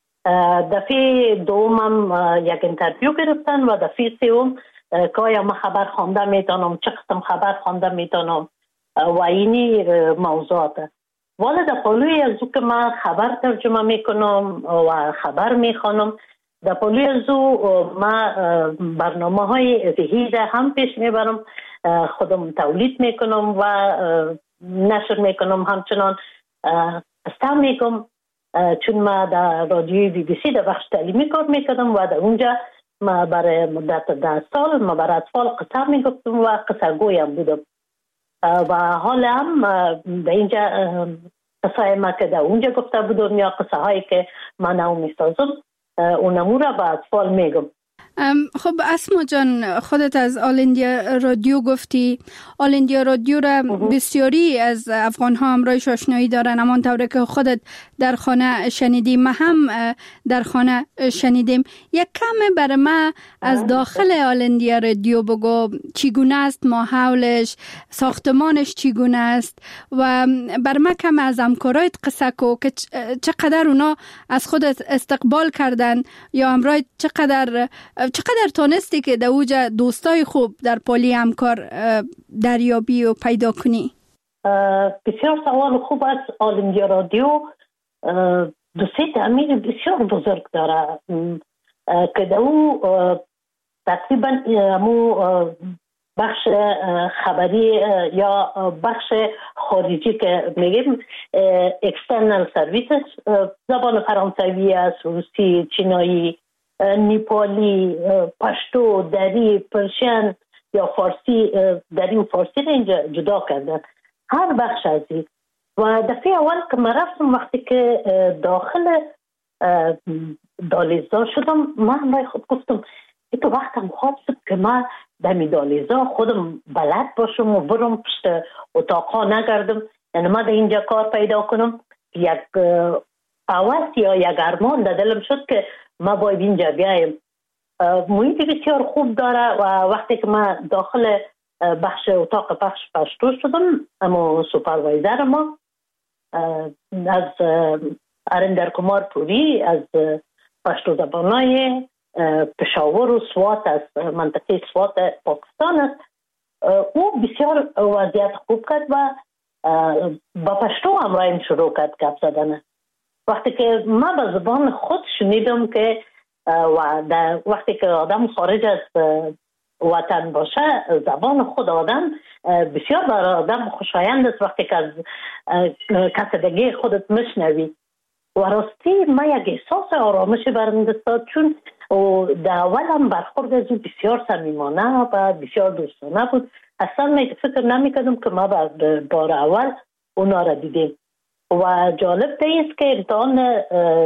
دفعه دومم یک انترویو گرفتن و دفعه سوم که آیا من خبر خوانده میتونم، چه قسم خبر خوانده میتونم و اینی موضوعات. ولی در پلوی از او که من خبر ترجمه میکنم و خبر میخوانم، در پلوی از او من برنامه های ذهی هم پیش میبرم، خودم تولید میکنم و نشر میکنم، همچنان استعمال میکنم چون ما در رادیوی بی بی سی در بخش تعلیمی کار میکردم و در اونجا ما برای مدت 10 سال ما برای اطفال قصه میگفتم و قصه گویم بودم و حالا هم در اینجا قصه ما که در اونجا گفته بودم یا قصه هایی که من نو میسازم اونمو را به اطفال میگم. خب اسما جان، خودت از آل اندیا رادیو گفتی. آل اندیا رادیو را بسیاری از افغان ها همراهش آشنایی دارن، امان طوره که خودت در خانه شنیدیم، ما هم در خانه شنیدیم. یک کم برای ما از داخل آل اندیا رادیو بگو، چگونه است ماحولش، ساختمانش چگونه است و بر ما کم از همکارایت قصه کو که چقدر اونا از خودت استقبال کردن یا همراهت چقدر تونستی که در اوجا دوستای خوب در پالی همکار دریابی و پیدا کنی؟ بسیار سوال خوب است. آل اندیا رادیو دوستی تعمیر بسیار بزرگ داره که در او تقریبا همو بخش خبری یا بخش خارجی که میگیم اکسترنال سرویسز، زبان فرانسوی است، روسی، چینایی، نیپالی، پشتو، دری، پرشین یا فارسی، دری و فارسی را اینجا جدا کردن، هر بخش از این. و دفعه اول که من رفتم وقتی که داخل دالیزا شدم، من برای خود گفتم تو وقتم خواب شد که من دمی دالیزا خودم بلد باشم و برم پشت اتاقا نگردم، یعنی من در اینجا کار پیدا کنم. یک آواز یا یک ارمان در دلم شد که ما باید اینجا بیایم. محیط بسیار خوب داره و وقتی که من داخل بخش اتاق بخش پشتو شدم، اما سوپروایزر ما از ارندر کمار پوری از پشتو زبانای پشاور و سوات از منطقه سوات پاکستان است، او بسیار وضعیت خوب کرد و با پشتو همراهیم شروع کرد گپ زدن. وقتی که من به زبان خود شنیدم که وقتی که آدم خارج از وطن باشه، زبان خود آدم بسیار برای آدم خوشایند است. وقتی که از کسدگی خودت مشنوی و راستی من یک احساس آرامش برم دستاد، چون در اول هم برخورد از او بسیار صمیمانه و بسیار دوستانه بود. اصلا فکر نمی‌کردم که ما بار اول اونا را دیدیم. و جالب است که امتحان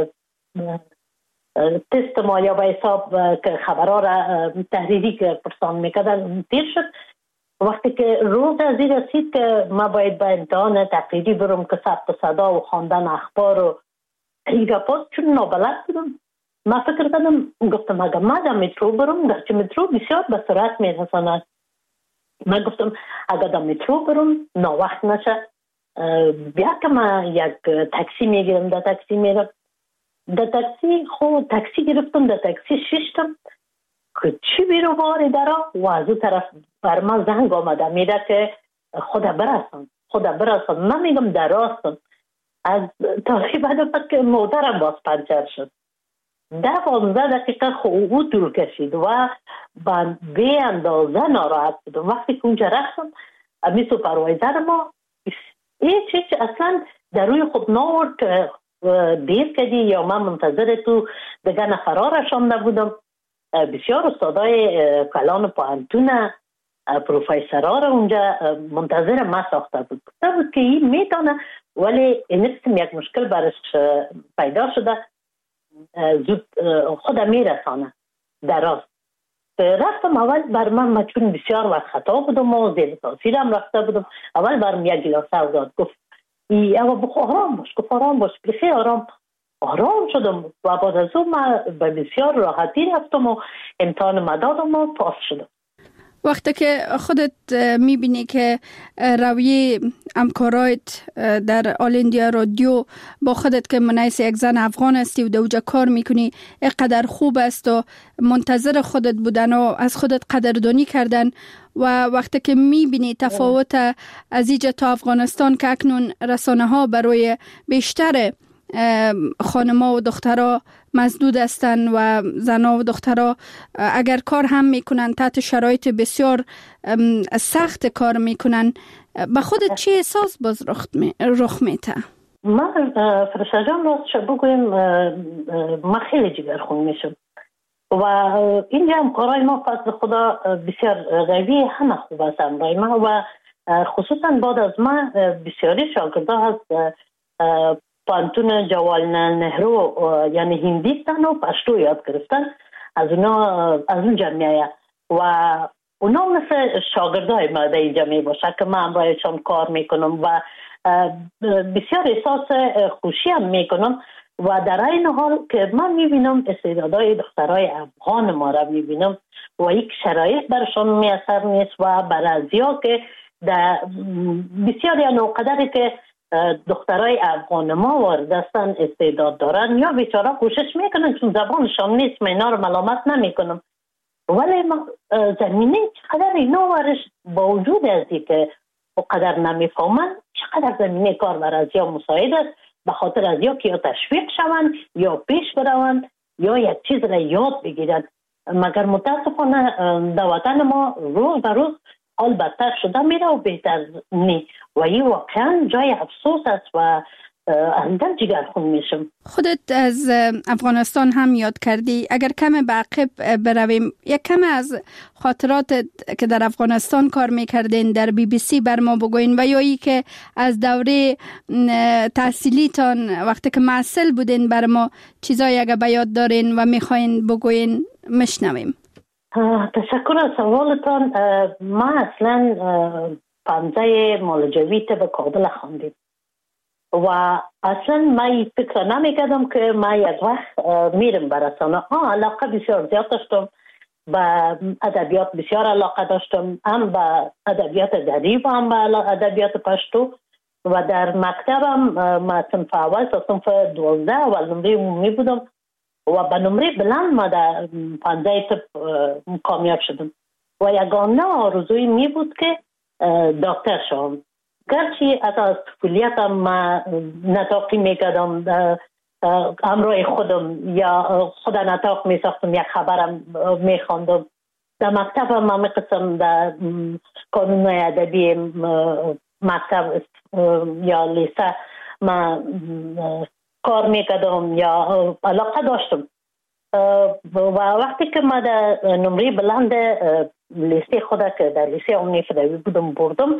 تست ما یا به حساب که خبرها را تحریری که پرسان میکردن تیر شد. وقتی که روز از این رسید که ما باید به امتحان تقریری برم که ثبت صدا و خواندن اخبار و این پاس، چون نابلد بودم، ما فکر کردم، گفتم اگر ما در مترو برم، گرچه مترو بسیار به سرعت میرساند، من گفتم اگر در مترو برم ناوقت نشه، بیا که من یک تاکسی میگیرم، در تاکسی میرم. در تاکسی خود تاکسی گرفتم، در تاکسی ششتم که چی بیرو باری دارم و از اون طرف بر من زنگ آمده میده که خدا برسن. من میگم در راستم. از تقریبا بعد که مادرم باز پنچر شد. 10-15 دقیقه او طول کشید و به اندازه ناراحت بودم. وقتی که اونجا رفتم، امی سوپروایزر ما هیچ اصلا در روی خود ناورد که دیر کردی یا من منتظر تو دیگه نفرها رشانده بودم. بسیار استادای کلان پوهنتون پروفیسرها را اونجا منتظر ما ساخته بود. گفته بود که این میتونه، ولی این قسم یک مشکل برش پیدا شده، زود خود میرسانه در راست. رفتم اول بر من چون بسیار وقت خطا بودم و زیر تاثیرم رفته بودم، اول برم یک گلاسه داد، گفت اما بخو آرام باش، گفت آرام باش، بخیر آرام شدم و بعد از اون من به بسیار راحتی رفتم و امتحان مدادم و پاس شدم. وقتی که خودت میبینی که رویه همکارایت در آل اندیا رادیو با خودت که منیس یک زن افغان هستی و دوجا کار میکنی اینقدر خوب است و منتظر خودت بودن و از خودت قدردانی کردن، و وقتی که میبینی تفاوت از اینجا تا افغانستان که اکنون رسانه ها برای بیشتر خانما و دخترها مسدود هستن و زنها و دخترها اگر کار هم میکنن تحت شرایط بسیار سخت کار میکنن، به خودت چی احساس باز رخ میته؟ من فرشته جان راستش بگویم من خیلی جگرخون میشم و اینجا هم کارهای ما فضل خدا بسیار قوی، همه خوب است امرای ما و خصوصا بعد از ما بسیاری شاگرده از پانتون جواهرلال نهرو یعنی هندیستان و پشتو یاد گرفتن، از اون جمعیه و اونا مثل شاگردای ما در این جمعیه باشه که من امرایشان کار میکنم و بسیار احساس خوشی هم میکنم و در این حال که من میبینم استعدادهای دخترای افغان ما را میبینم و یک شرایط برشان میسر نیست و برازیا که در بسیاری نوقدری که دخترای افغان ما واردستن استعداد دارن یا بیچاره کوشش میکنن چون زبانشان نیست، من اینا رو ملامت نمیکنم، ولی زمینه چقدر اینا ورش با وجود ازی که قدر نمیفهمن چقدر زمینه کار برازیا مساعد است، به خاطر از یا که یا تشویق شوند یا پیش بروند یا یک چیز را یاد بگیرند. مگر متاسفانه در وطن ما روز به روز حال بدتر شده میره و بهتر نی و این واقعا جای افسوس است و اندر جگرخون میشم. خودت از افغانستان هم یاد کردی، اگر کم به عقب برویم یک کم از خاطرات که در افغانستان کار میکردین در BBC بر ما بگوین و یا ای که از دوره تحصیلیتان وقتی که معسل بودین بر ما چیزایی اگر به یاد دارین و میخواین بگوین مشنویم. تشکر از سوالتان. ما اصلا پانزه مالجویت به کابل خواندیم و اصلا من فکر نمیکردم که ما یک وقت میرم برسانه. علاقه بسیار زیاد داشتم به ادبیات، بسیار علاقه داشتم، هم به ادبیات دری و هم به ادبیات پشتو و در مکتبم ما صنف اول تا صنف 12 اول نمره عمومی بودم و به نمره بلند ما در 15 طب کامیاب شدم و یگانه آرزوی می بود که دکتر شوم. گرچه از طفولیتم ما نطاقی میکردم همراه خودم یا خود نطاق میساختم، یک خبرم میخواندم. در مکتبم ما میقسم در کانونهای ادبی مکتب یا لیسه ما کار میکردم یا علاقه داشتم و وقتی که ما در نمره بلند لیسه خود که در لیسه عمومی فدایی بودم بردم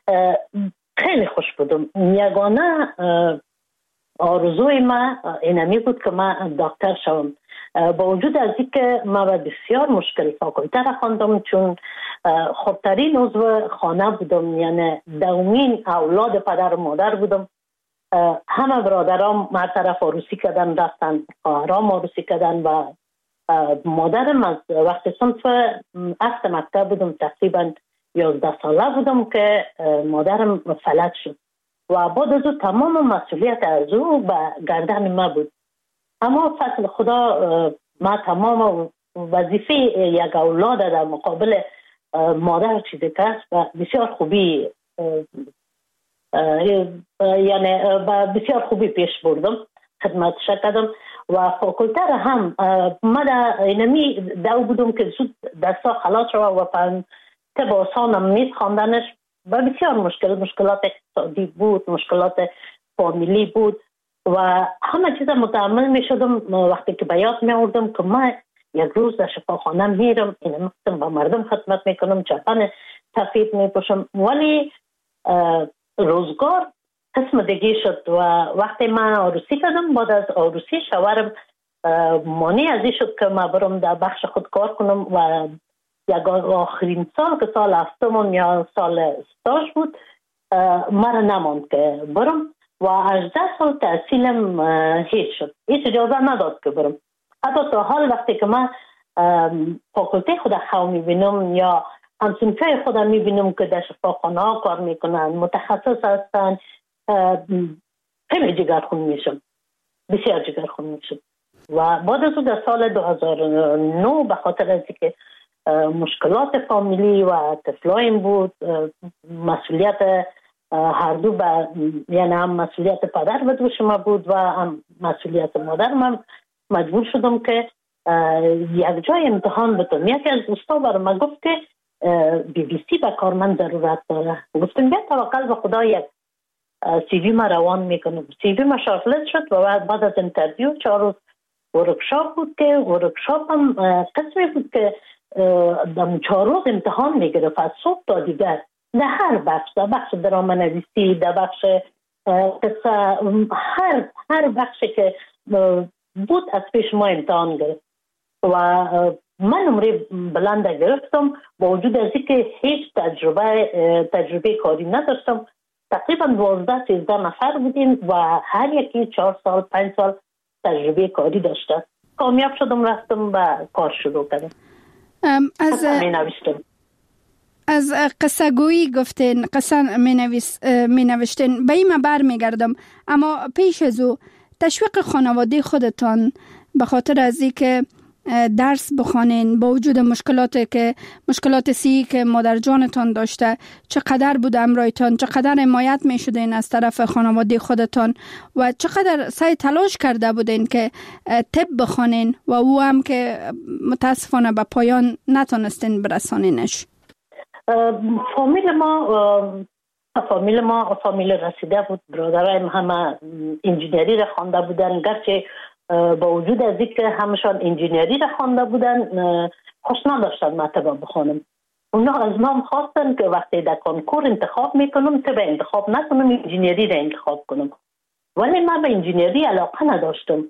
خیلی خوش بودم. یگانه آرزوی ما اینمی بود که ما دکتر شوم، با وجود از اینکه ما بسیار مشکل فاکولته را خواندم چون خودترین عضو خانه بودم، یعنی دومین اولاد پدر و مادر بودم. همه برادرام ما طرف عروسی کردن رفتن، خواهرام عروسی کردن و مادرم از وقتی صنف هفت مکتب بودم تقریبا 11 ساله بودم که مادرم فلج شد و بعد از او تمام مسئولیت از او به گردن ما بود. اما فضل خدا ما تمام وظیفه یک اولاد در مقابل مادر چیزی که است و بسیار خوبی یعنی بسیار خوبی پیش بردم، خدمتش کردم و فاکولته را هم ما در اینمی دو بودم که زود دستا خلاص شد و طب آسانم نیست خواندنش و بسیار مشکلات اقتصادی بود، مشکلات فامیلی بود و همه چیز متحمل می شدم. وقتی که به یاد می آوردم که ما یک روز در شفاخانه میرم، این با مردم خدمت میکنم، چپن سفید میپوشم، ولی روزگار قسم دیگه شد و وقتی من عروسی کردم بعد از عروسی شوهرم مانع از این شد که من برم در بخش خود کار کنم و یک آخرین سال که سال هفتم یا سال استاژ بود مرا نماند که برم و 18 سال تحصیلم هیچ شد، هیچ اجازه نداد که برم. حتی تا حال وقتی که من فاکولته خود خواه میبینم یا همسنفه خود میبینم که در شفاخانه ها کار میکنن، متخصص هستن، خیلی جگرخون میشم، بسیار جگرخون میشم. و بعد از در سال 2009 به خاطر از که مشکلات فامیلی و طفلایم بود، مسئولیت هر دو یعنی هم مسئولیت پدر به دوش ما بود و هم مسئولیت مادر من مجبور شدم که یک جای امتحان بتونم. یکی از دوستا برای من گفت که BBC به کار من ضرورت داره. گفتم بیا توکل به خدا یک سی وی ما روان میکنم. سی وی ما شارتلیست شد و بعد از اینترویو 4 روز ورکشاپ بود که ورکشاپ هم قسمی بود که 4 روز امتحان میگرفت از صبح تا دیگر در هر بخش، در بخش درام نویسی، در بخش قصه، هر بخشی که بود از پیش ما امتحان گرفت و من نمره بلند گرفتم با وجود از اینکه هیچ تجربه کاری نداشتم. تقریبا 12-13 نفر بودیم و هر یکی 4 سال 5 سال تجربه کاری داشته. کامیاب شدم، رفتم و کار شروع کردم. از قصه گویی گفتین، قصه می نوشتین، به این بر می گردم. اما پیش از او تشویق خانواده خودتان به خاطر از این که درس بخوانین با وجود مشکلات سی که مادر جانتان داشته، چقدر بود امرایتان، چقدر حمایت می شدین از طرف خانواده خودتان و چقدر سعی تلاش کرده بودین که طب بخوانین و او هم که متاسفانه به پایان نتونستین برسانینش؟ فامیل ما فامیل رسیده بود. برادرایم همه انجینری را خوانده بودن، گرچه با وجود از اینکه همشان انجینری را خوانده بودن خوش نداشتن مطلب بخونم. اونا از ما خواستن که وقتی در کنکور انتخاب میکنم طب انتخاب نکنم، انجینری را انتخاب کنم. ولی من به انجینری علاقه نداشتم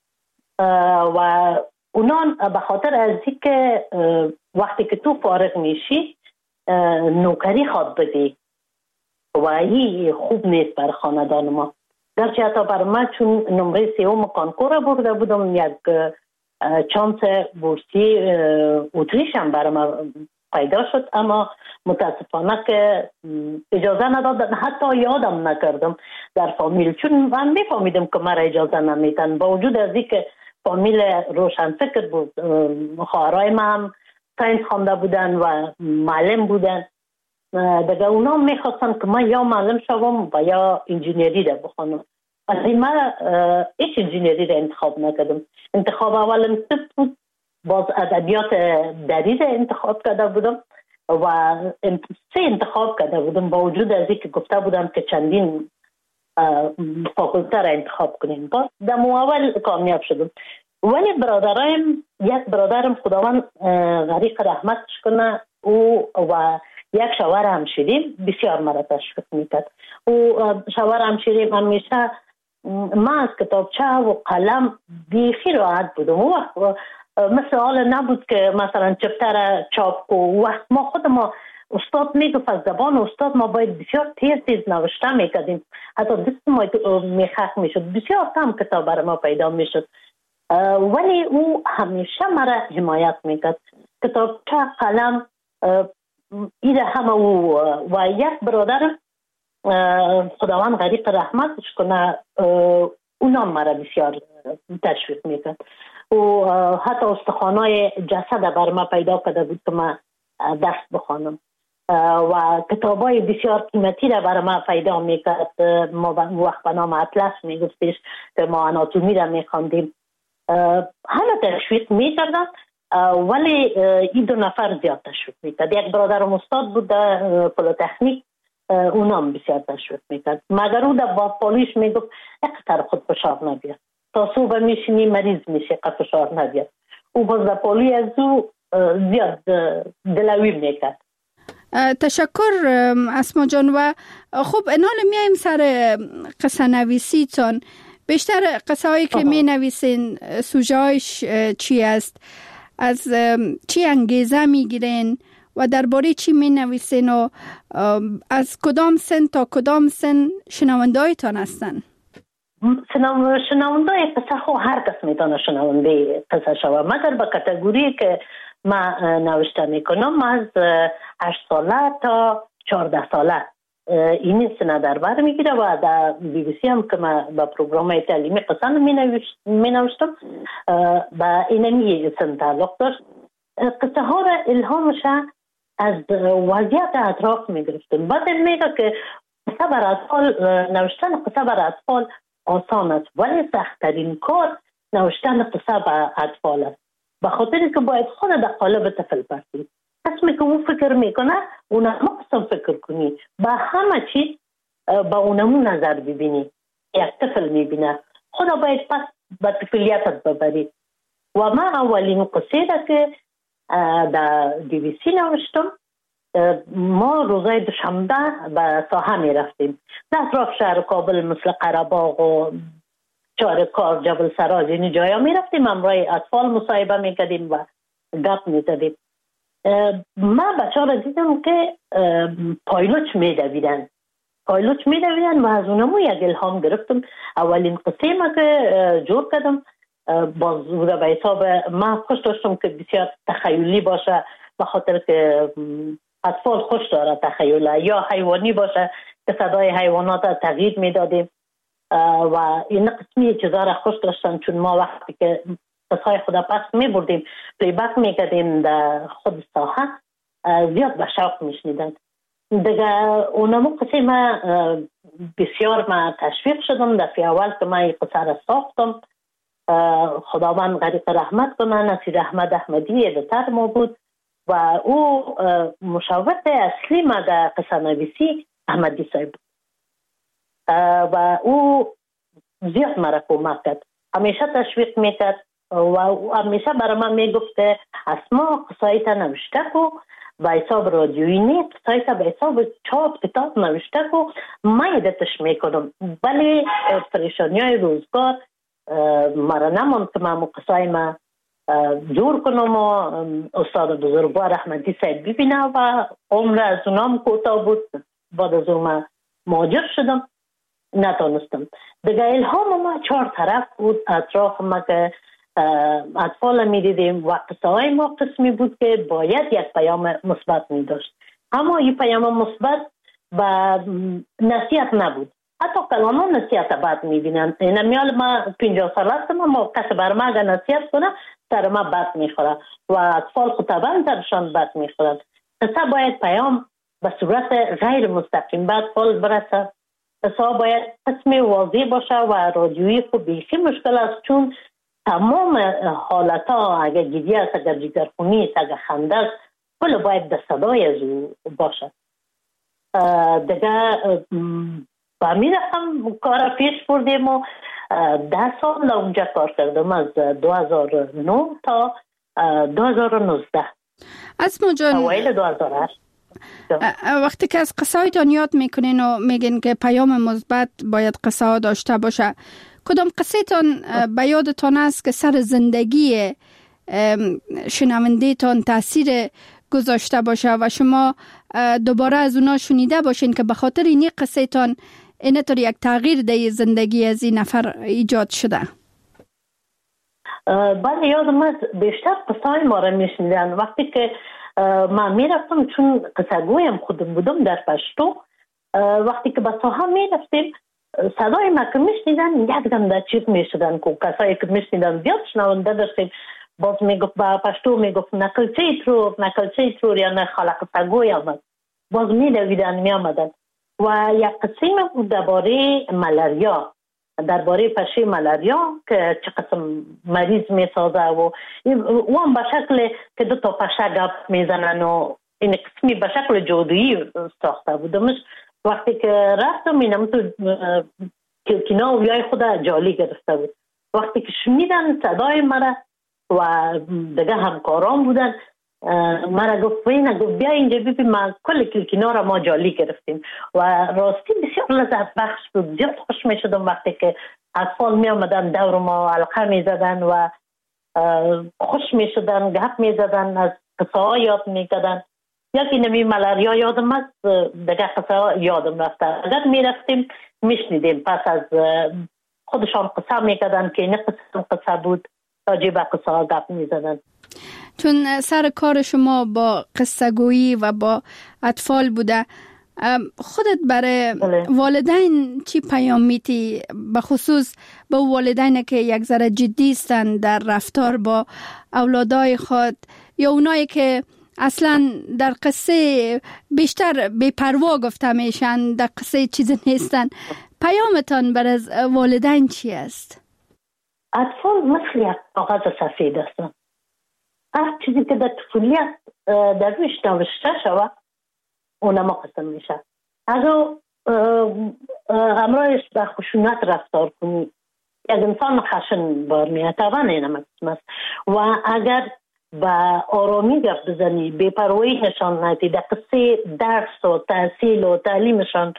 و اونا به خاطر از اینکه وقتی که تو فارغ میشی نوکری خواد بدی و این خوب نیست بر خاندان ما. گرچه حتی بر من چون نمره 3 کنکور برده بودم، یک چانس بورسی اتریش هم بر من پیدا شد، اما متاسفانه که اجازه ندادن، حتی یادم نکردم در فامیل، چون من میفهمیدم که مرا اجازه نمیدن. با وجود از اینکه فامیل روشن فکر بود، خواهرای من هم ساینس خوانده بودن و معلم بودن، دیگه اونا میخواستن که من یا معلم شوم و یا انجینری را بخونم. ولی من هیچ انجینری را انتخاب نکردم. انتخاب اولم طب بود، باز ادبیات دری را انتخاب کرده بودم و 3 انتخاب کرده بودم با وجود از اینکه گفته بودم که چندین فاکولته را انتخاب کنیم. باز در اول کامیاب شدم. ولی یک برادرم خداوند غریق رحمتش کنه، او و یک شوهر همشیریم بسیار مرا تشویق میکرد. او شوهر همشیریم همیشه من از کتابچه و قلم بیخی راحت بودم. او وقت مثل حال نبود که مثلا چپتر چاپ کو. وقت ما خود ما استاد میگفت از زبان استاد ما باید بسیار تیز نوشته میکردیم، حتی دست ما میخک میشد، بسیار کم کتاب برای ما پیدا میشد. ولی او همیشه مرا حمایت میکرد. کتابچه قلم ایره همه او و یک برادر خداوند غریق رحمتش کنه، اونا مرا بسیار تشویق میکرد. و حتی استخوانای جسد بر ما پیدا کرده بود که من درس بخوانم و کتابای بسیار قیمتی را بر ما پیدا میکرد. ما وقت به نام اطلس میگفتش که ما آناتومی را میخواندیم. همه تشویق میکردن، ولی این 2 نفر زیاد تشویق میکرد. یک برادرم استاد بود در پلیتکنیک، اونم بسیار تشویق میکرد، مگر او در پالیش میگفت اقتر خود فشار نبید، تا صبح میشینی مریض میشه قد فشار نبید. او باز در پالی از او زیاد دلوی میکرد. تشکر اسما جان. و خب انال میایم سر قصه نویسی تان. بیشتر قصه هایی که می نویسین سوژه‌اش چی است؟ از چی انگیزه می گیرین و درباره چی می نویسین و از کدام سن تا کدام سن شنونده هایتان هستن؟ شنونده قصه خو هر کس میتونه شنونده قصه شوه، مگر به کاتگوری که من نوشته میکنم از 8 ساله تا 14 ساله این سنه در بر میگیره و در بی بی سی هم که من با پروگرام تعلیمی قصه می نوشتم با اینمی سن تعلق داشت. قصه ها را الهامش از وضعیت اطراف می گرفتم. بعد میگه که قصه بر اطفال، نوشتن قصه بر اطفال آسان است، ولی سخت‌ترین کار نوشتن قصه بر اطفال است، به خاطر که باید خود در قالب طفل برسی. قسمی که او فکر میکنه اون هم قسم فکر کنی، با همه چیز با اونمون نظر ببینی. یک طفل میبینه خدا باید پس به طفلیتت ببری. و من اولین قصه را که در DVC نوشتم، ما روزای دوشنبه به ساحه می رفتیم در اطراف شهر کابل مثل قره‌باغ و چارکار، جبل سراج، این جایا می رفتیم، همراه اطفال مصاحبه می کردیم و گپ می زدیم. من بچه ها را دیدم که پایلوچ می دویدن و از اونمو یک الهام گرفتم. اولین قصه ما که جور کردم باز به حساب من خوش داشتم که بسیار تخیلی باشه، به خاطر که اطفال خوش داره تخیله، یا حیوانی باشه که صدای حیوانات تغییر میدادیم و این قسمی چیزا را خوش داشتن، چون ما وقتی که قصای خدا پس میبردیم پلیبک میکردیم در خود ساحه زیاد به شوق میشنیدن دیگه. اونمو قصه ما بسیار ما تشویق شدم. دفعه اول که من این قصه را ساختم، خداوند غریق رحمت کنه، نصیر احمد احمدی ادیتور ما بود و او مشاور اصلی ما در قصه نویسی احمدی صاحب بود و او زیاد مرا کمک کرد، همیشه تشویق میکرد و همیشه برای من میگفت که اسما قصایت نوشته کو به حساب رادیویی نیست، قصایت به حساب چاپ کتاب نوشته کو، من ادتش میکنم. ولی پریشانی های روزگار مرا نماند که من قصای ما جور کنم و استاد بزرگوار احمدی صاحب ببینه و عمر از اونام کوتاه بود. بعد از اون مهاجر شدم، نتونستم دیگه. الهام ما 4 طرف بود اطراف ما که اطفال می دیدیم و قصه های ما قسمی بود که باید یک پیام مثبت می داشت، اما این پیام مثبت به نصیحت نبود. حتی کلاما نصیحت بد می بینن. این میال ما 50 سال هستم، ما کسی بر ما اگر نصیحت کنه سر ما بد می خوره و اطفال خطبان درشان بد می خورن. قصه باید پیام به صورت غیر مستقیم به اطفال برسه. قصه باید قسم واضح باشه و رادیویی خب بیخی مشکل است، چون تمام حالت ها اگر گیدی است، اگر جگرخونی است، اگر خنده است، کل باید در صدای از او باشه. دیگه با می رفتم کار پیش بردیم و 10 سال اونجا کار کردم، از 2009 تا 2019. اسما جان، اوایل 2008 وقتی که از قصه هایتان یاد میکنین و میگین که پیام مثبت باید قصه ها داشته باشه، کدام قصه تان به یادتان است که سر زندگی شنونده تان تاثیر گذاشته باشه و شما دوباره از اونا شنیده باشین که به خاطر این قصه تان اینطور یک تغییر در زندگی از این نفر ایجاد شده؟ بله، یادم است بیشتر قصه های ما را میشنیدن. وقتی که من میرفتم، چون قصه گویم خودم بودم در پشتو، وقتی که به ساحه میرفتیم صدای ما که میشنیدن یک دم در چیز میشدن که کسایی که میشنیدن زیاد شنونده داشتیم. باز میگفت با پشتو میگفت نقلچه ترور یا نه خالق قصه گوی آمد، باز میدویدن میامدن. و یک قسم بود درباره ملاریا، درباره پشه ملاریا که چه قسم مریض میسازه و هم به شکل که 2 تا پشه گپ میزنن و این قسمی به شکل جادویی ساخته بودمش. وقتی که رفتم اینم تو کلکینا و بیای خود جالی گرفته بود. وقتی که شنیدن صدای مرا و دیگه همکاران بودن، مرا گفت بیا اینجا ببین، ما کل کلکینا را ما جالی گرفتیم و راستی بسیار لذت بخش بود. زیاد خوش می شدم وقتی که اطفال می آمدن دور ما حلقه می زدن و خوش می شدن، گپ می زدن، از قصه ها یاد می کردن. یکی نمی ملاریا یادم است، دیگه قصه ها یادم رفته. اگر می رفتیم می شنیدیم، پس از خودشان قصه می کردن که این قصه بود، راجع به قصه ها گپ می زدن. چون سر کار شما با قصه گویی و با اطفال بوده، خودت برای والدین چی پیام میتی؟ به خصوص با والدین که یک ذره جدی هستن در رفتار با اولادای خود، یا اونایی که اصلا در قصه بیشتر بی‌پروا گفته میشن، در قصه چیزی نیستن، پیامتان برای والدین چی است؟ اطفال مثل یک کاغذ سفید هستن. هر چیزی که در طفولیت در روش نوشته شود اونم قسم میشه. اگر امرایش به خشونت رفتار کنی، یک انسان خشن بار میاد، طبعا این است. و اگر با آرامی گفت بزنی، بی‌پروایی نشان ندی، در قصه درس و تحصیل و تعلیمشان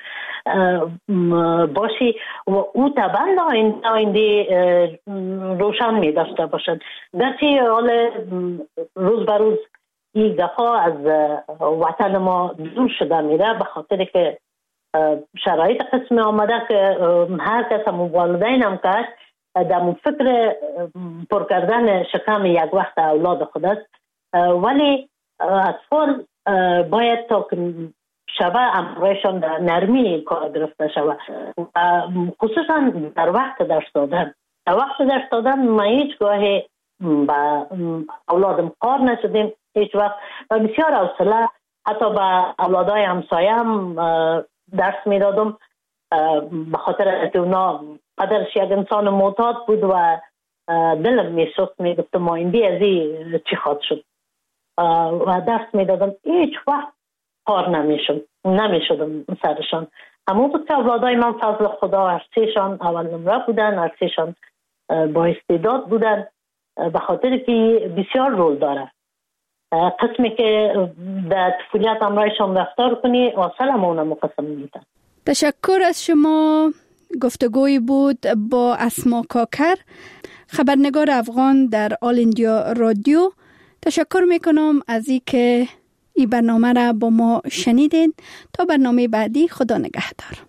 باشی و او طبعا آینده روشن می داشته باشد. گرچه حال روز به روز این دفعه از وطن ما دور شده میره، به خاطر که شرایط قسم آمده که هر کس والدین هم کرد در فکر پر کردن شکم یک وقت اولاد خود است، ولی اطفال باید تا که شبه امرایشان در نرمی کار گرفته شود، خصوصا در وقت درس دادن. در وقت درس دادن ما هیچ گاهی با اولادم کار نشدیم، هیچ وقت و بسیار حوصله حتی با اولادای همسایه هم درس می دادم، به خاطر که اونا قدرش یک انسان معتاد بود و دلم می سوخت، می گفتم آینده از این چی خواهد شد و درس می دادم. هیچ وقت کار نمیشدم سرشان. همون بود که اولادای من فضل خدا هرسیشان اول نمره بودن، هرسیشان با استعداد بودن، به خاطر که بسیار رول داره. قسمی که در طفولیت امرایشان رفتار کنی اصلا همونه مقسم میدن. تشکر از شما. گفتگوی بود با اسما کاکر، خبرنگار افغان در آل اندیا رادیو. تشکر میکنم از این که این برنامه را با ما شنیدین. تا برنامه بعدی، خدا نگهدار.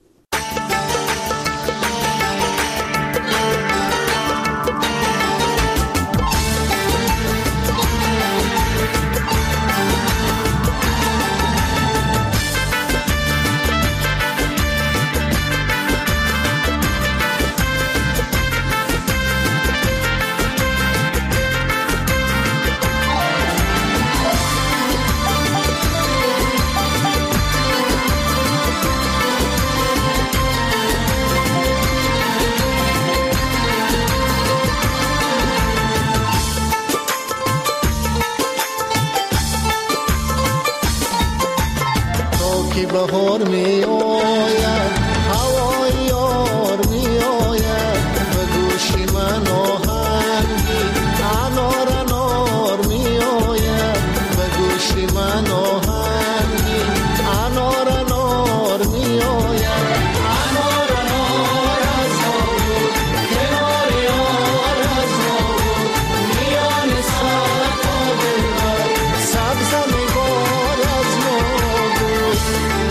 بهار می آید، هوای یار می آید، به گوشی من آهنگی انار انار می آید، به گوشی من آهنگی انار انار می آید. انار انار از ما بود، کنار یار از ما بود، میان صفا دلبر سبز نگار از ما بود.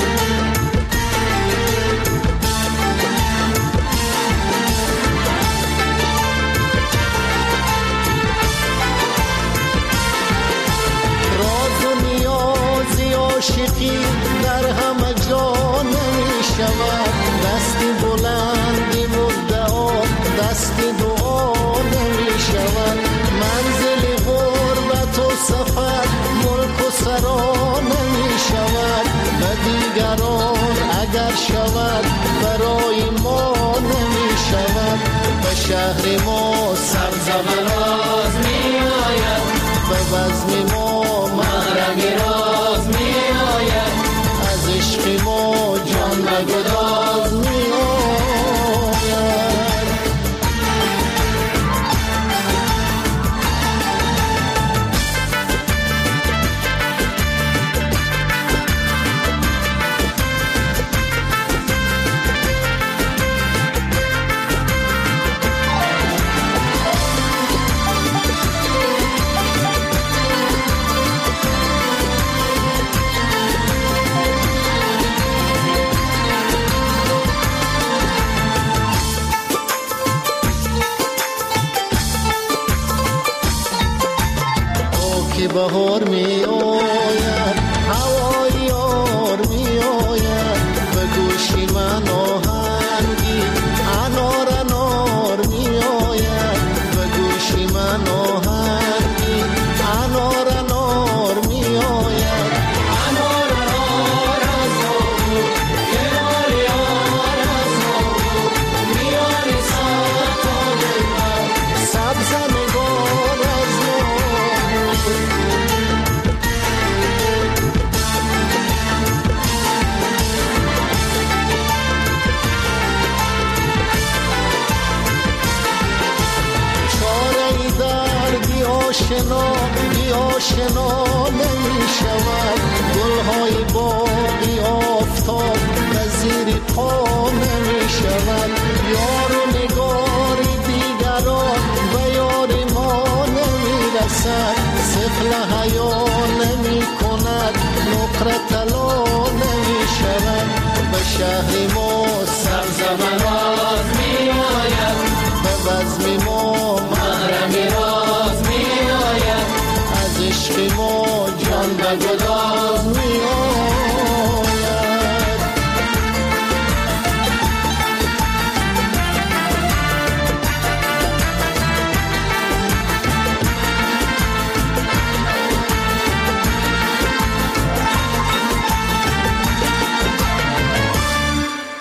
عاشقی در همه جا نمی شود، دستی بلندی مدعا دستی دعا نمی شود. منزل غربت و سفر ملک و سرا نمی شود، و دیگران اگر شود برای ما نمی شود. به شهر ما سرزبراز می آید، به بزم ما محرمی راز می آید، از عشق ما جان و گداز می آید. بهار می آید، هوای یار می آید، به گوشی من آهنگی انار انار می آید، به گوشی من آهنگی انار انار می آید. انار انار از ما بود، کنار یار از ما بود، میان صفا دلبر سبز نگار از ما بود. آشنا بی آشنا نمی شود، گلهای باقی آفتاب وزیر پا نمی شود. یار و نگار دیگران و یار ما نمی رسد، سفل حیا نمی کند، نقره طلا نمی شود. به شهر ما سبزه راز می آید، به بزم ما محرم راز می آید. از عشق ما جان به گداز